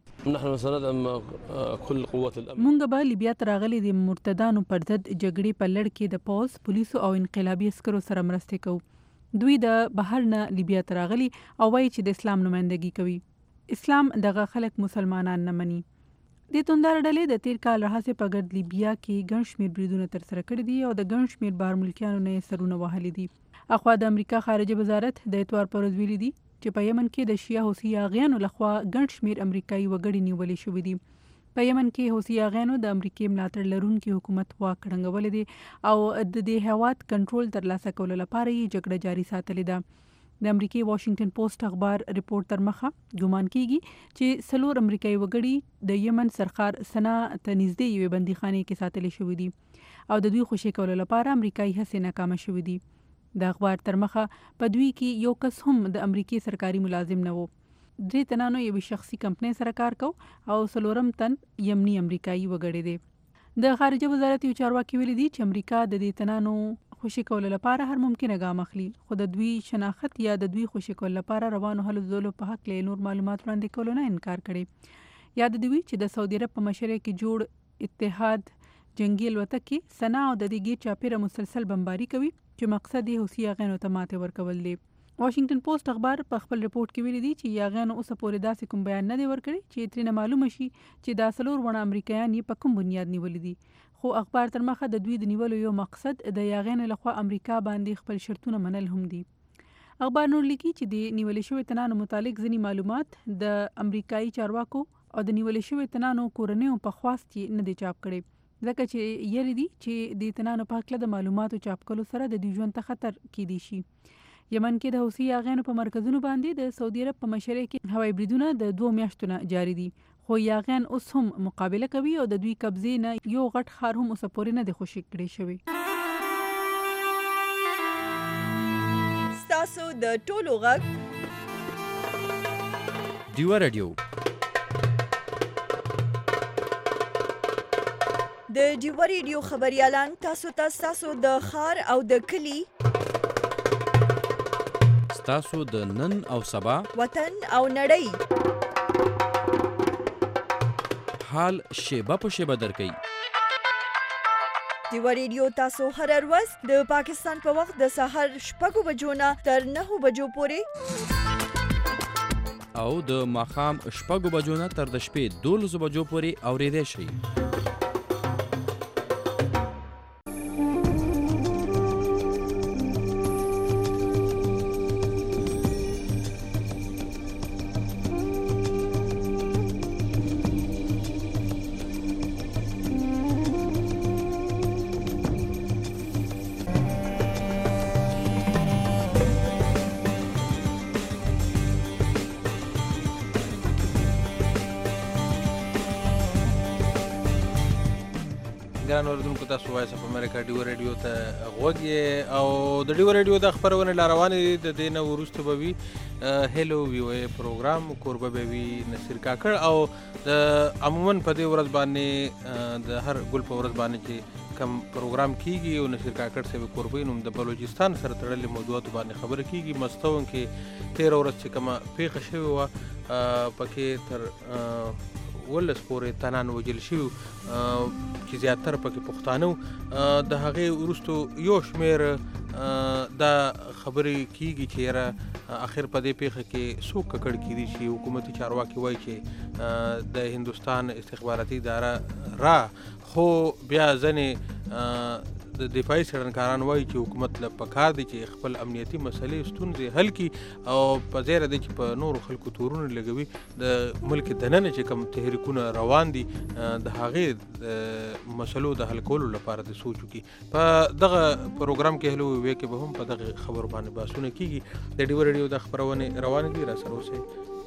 مونږ به لیبیا ته راغلي د مرتدانو پر ضد جګړې په لړ کې د پوځ، پولیسو او انقلابي عسکرو سره مرستې کوو. دوی د بهر نه لیبیا ته راغلي او وایي چې د اسلام نمایندګي کوي. اسلام دغه خلک مسلمانان نه مني. د توندار ډلې د تیر کال راهیسې په ګرد لیبیا کې ګڼ شمېر بریدونه ترسره کړي دي او د ګڼ شمېر بهر ملکیانو نه یې سرونه وهلي دي. اخوا د امریکا خارجه وزارت د اتوار پر ورځ ویلي دي چې په یمن کې د شیعه حوثي اغیانو لخوا ګڼ شمېر امریکایي وګړي نیولې شوي دي. په یمن کې حوثي اغیانو د امریکای ملاتړ لرونکي حکومت واک ړنګولی دی او د دې هیواد کنټرول ترلاسه کولو لپاره یې جګړه جاري ساتلې ده. د امریکای واشنگټن پوسټ اخبار ریپورټ تر مخه ګمان کیږي چې څلور امریکایي وګړي د یمن سرخار سنا ته نږدې یوې بندیخانې کې ساتلې شوي دي او د دوی خوشي کولو لپاره امریکایي هڅې ناکامه شوي دي. د اخبار تر مخه په دوی کې یو کس هم د امریکای سرکاري ملازم نه و. درې تنانو یوې شخصي کمپنۍ سره کار کو او څلورم تن یمني امریکایي وګړی دی. د خارجه وزارت یو چارواکي ویلي دي چې امریکا د دې تنانو خوشي کولو لپاره هر ممکنه ګام اخلي، خو د دوی شناخت یا د دوی خوشي کولو لپاره روانو هلو ځلو په حق له نور معلومات وړاندې کولو نه انکار کړي. یاد دی چې د سعودي عرب په مشرۍ کې جوړ اتحاد جنگي الوتکې سنا او د دې ګیر چاپیره مسلسل بمباري کوي چې مقصد یې حوثي اغیانو ته ماتې ورکول دی. واشنگټن پوسټ اخبار په خپل ریپورت کې ویلي دي چې یاغیانو اوسه پورې داسې کوم بیان نه دی ورکړی چې ترېنه معلومه شي چې دا څلور ونه امریکایان یې په کوم بنیاد نیولي دي. خو اخبار تر مخه د دوی د نیولو یو مقصد د یاغیانو لخوا امریکا باندې خپل شرطونه منل هم دي. اخبار نور لیکي چې د نیولې شوې تنانو متعلق ځینې معلومات د امریکایي چارواکو او د نیولې شوې تنانو کورنیو په خواست یې نه دي چاپ کړي، ځکه چې یری دي چې د تنانو په هکله د معلوماتو چاپ کولو سره د دوی ژوند ته خطر کیدی شي. یمن کې د حوثي اغیانو په مرکزونو باندې د سعودي عرب په مشرۍ کې هوایي بریدونه د دوه میاشتو نه جاري دي، خو یاغیان اوس هم مقابله کوي او د دوی قبضې نه یو غټ ښار هم اوسه پورې نه دی خوشي کړی شوی. ستاسو د ټولو غږ ډیو ریډیو د ډیو ریډیو خبريالان تاسو ته تاسو د خار او د کلی تاسو د نن او سبا وطن او نړۍ حال شیبه په شیبه درکې. ډیو ریډیو تاسو هر ورځ د پاکستان په وخت د سهار شپږو بجو نه تر نهو بجو پورې او د ماښام شپږو بجو نه تر د شپې دولسو بجو پورې اورېدای شئ. ګران اوریدونکو تاسو وایس اف امریکا ډیو ریډیو ته غوږ یې او د ډیو ریډیو د خپرونې لا روانې دي. د دې نه وروسته به وي هیلو وی او ای پروګرام، کوربه به وي نصیر کاکړ او د عموما په دې ورځ باندې د هر ګل په ورځ باندې چې کم پروګرام کیږي او نصیر کاکړ صاحب کوربه نوم د بلوچستان سره تړلې موضوعاتو باندې خبره کیږي. مستون کې تیر ورځ چې کومه پیښه شوې وه پکې تر ولس پورې تنان وجل شوي چې زیاتره پکې پښتانه د هغې وروستو یو شمېر دا خبرې کیږي چې یاره اخر په دې پیښه کې څوک ککړ کیدي شي. حکومتي چارواکي وایي چې د هندوستان استخباراتي اداره را، خو بیا ځنې د دفاعي څېړنکاران وایي چې حکومت له پکار دی چې خپل امنیتي مسلې ستونزې حل کړي او په ځای دی چې په نورو خلکو تورونه لګوي. د ملک دننه چې کوم تحریکونه روان دي د هغې مسلو د حل کولو لپاره د سوچ وکړي. په دغه پروګرام کې هلو وی کې به هم په دغه خبرو باندې بحثونه کیږي. د ډیو ریډیو د خبرونه روانې دي، را سره اوسئ.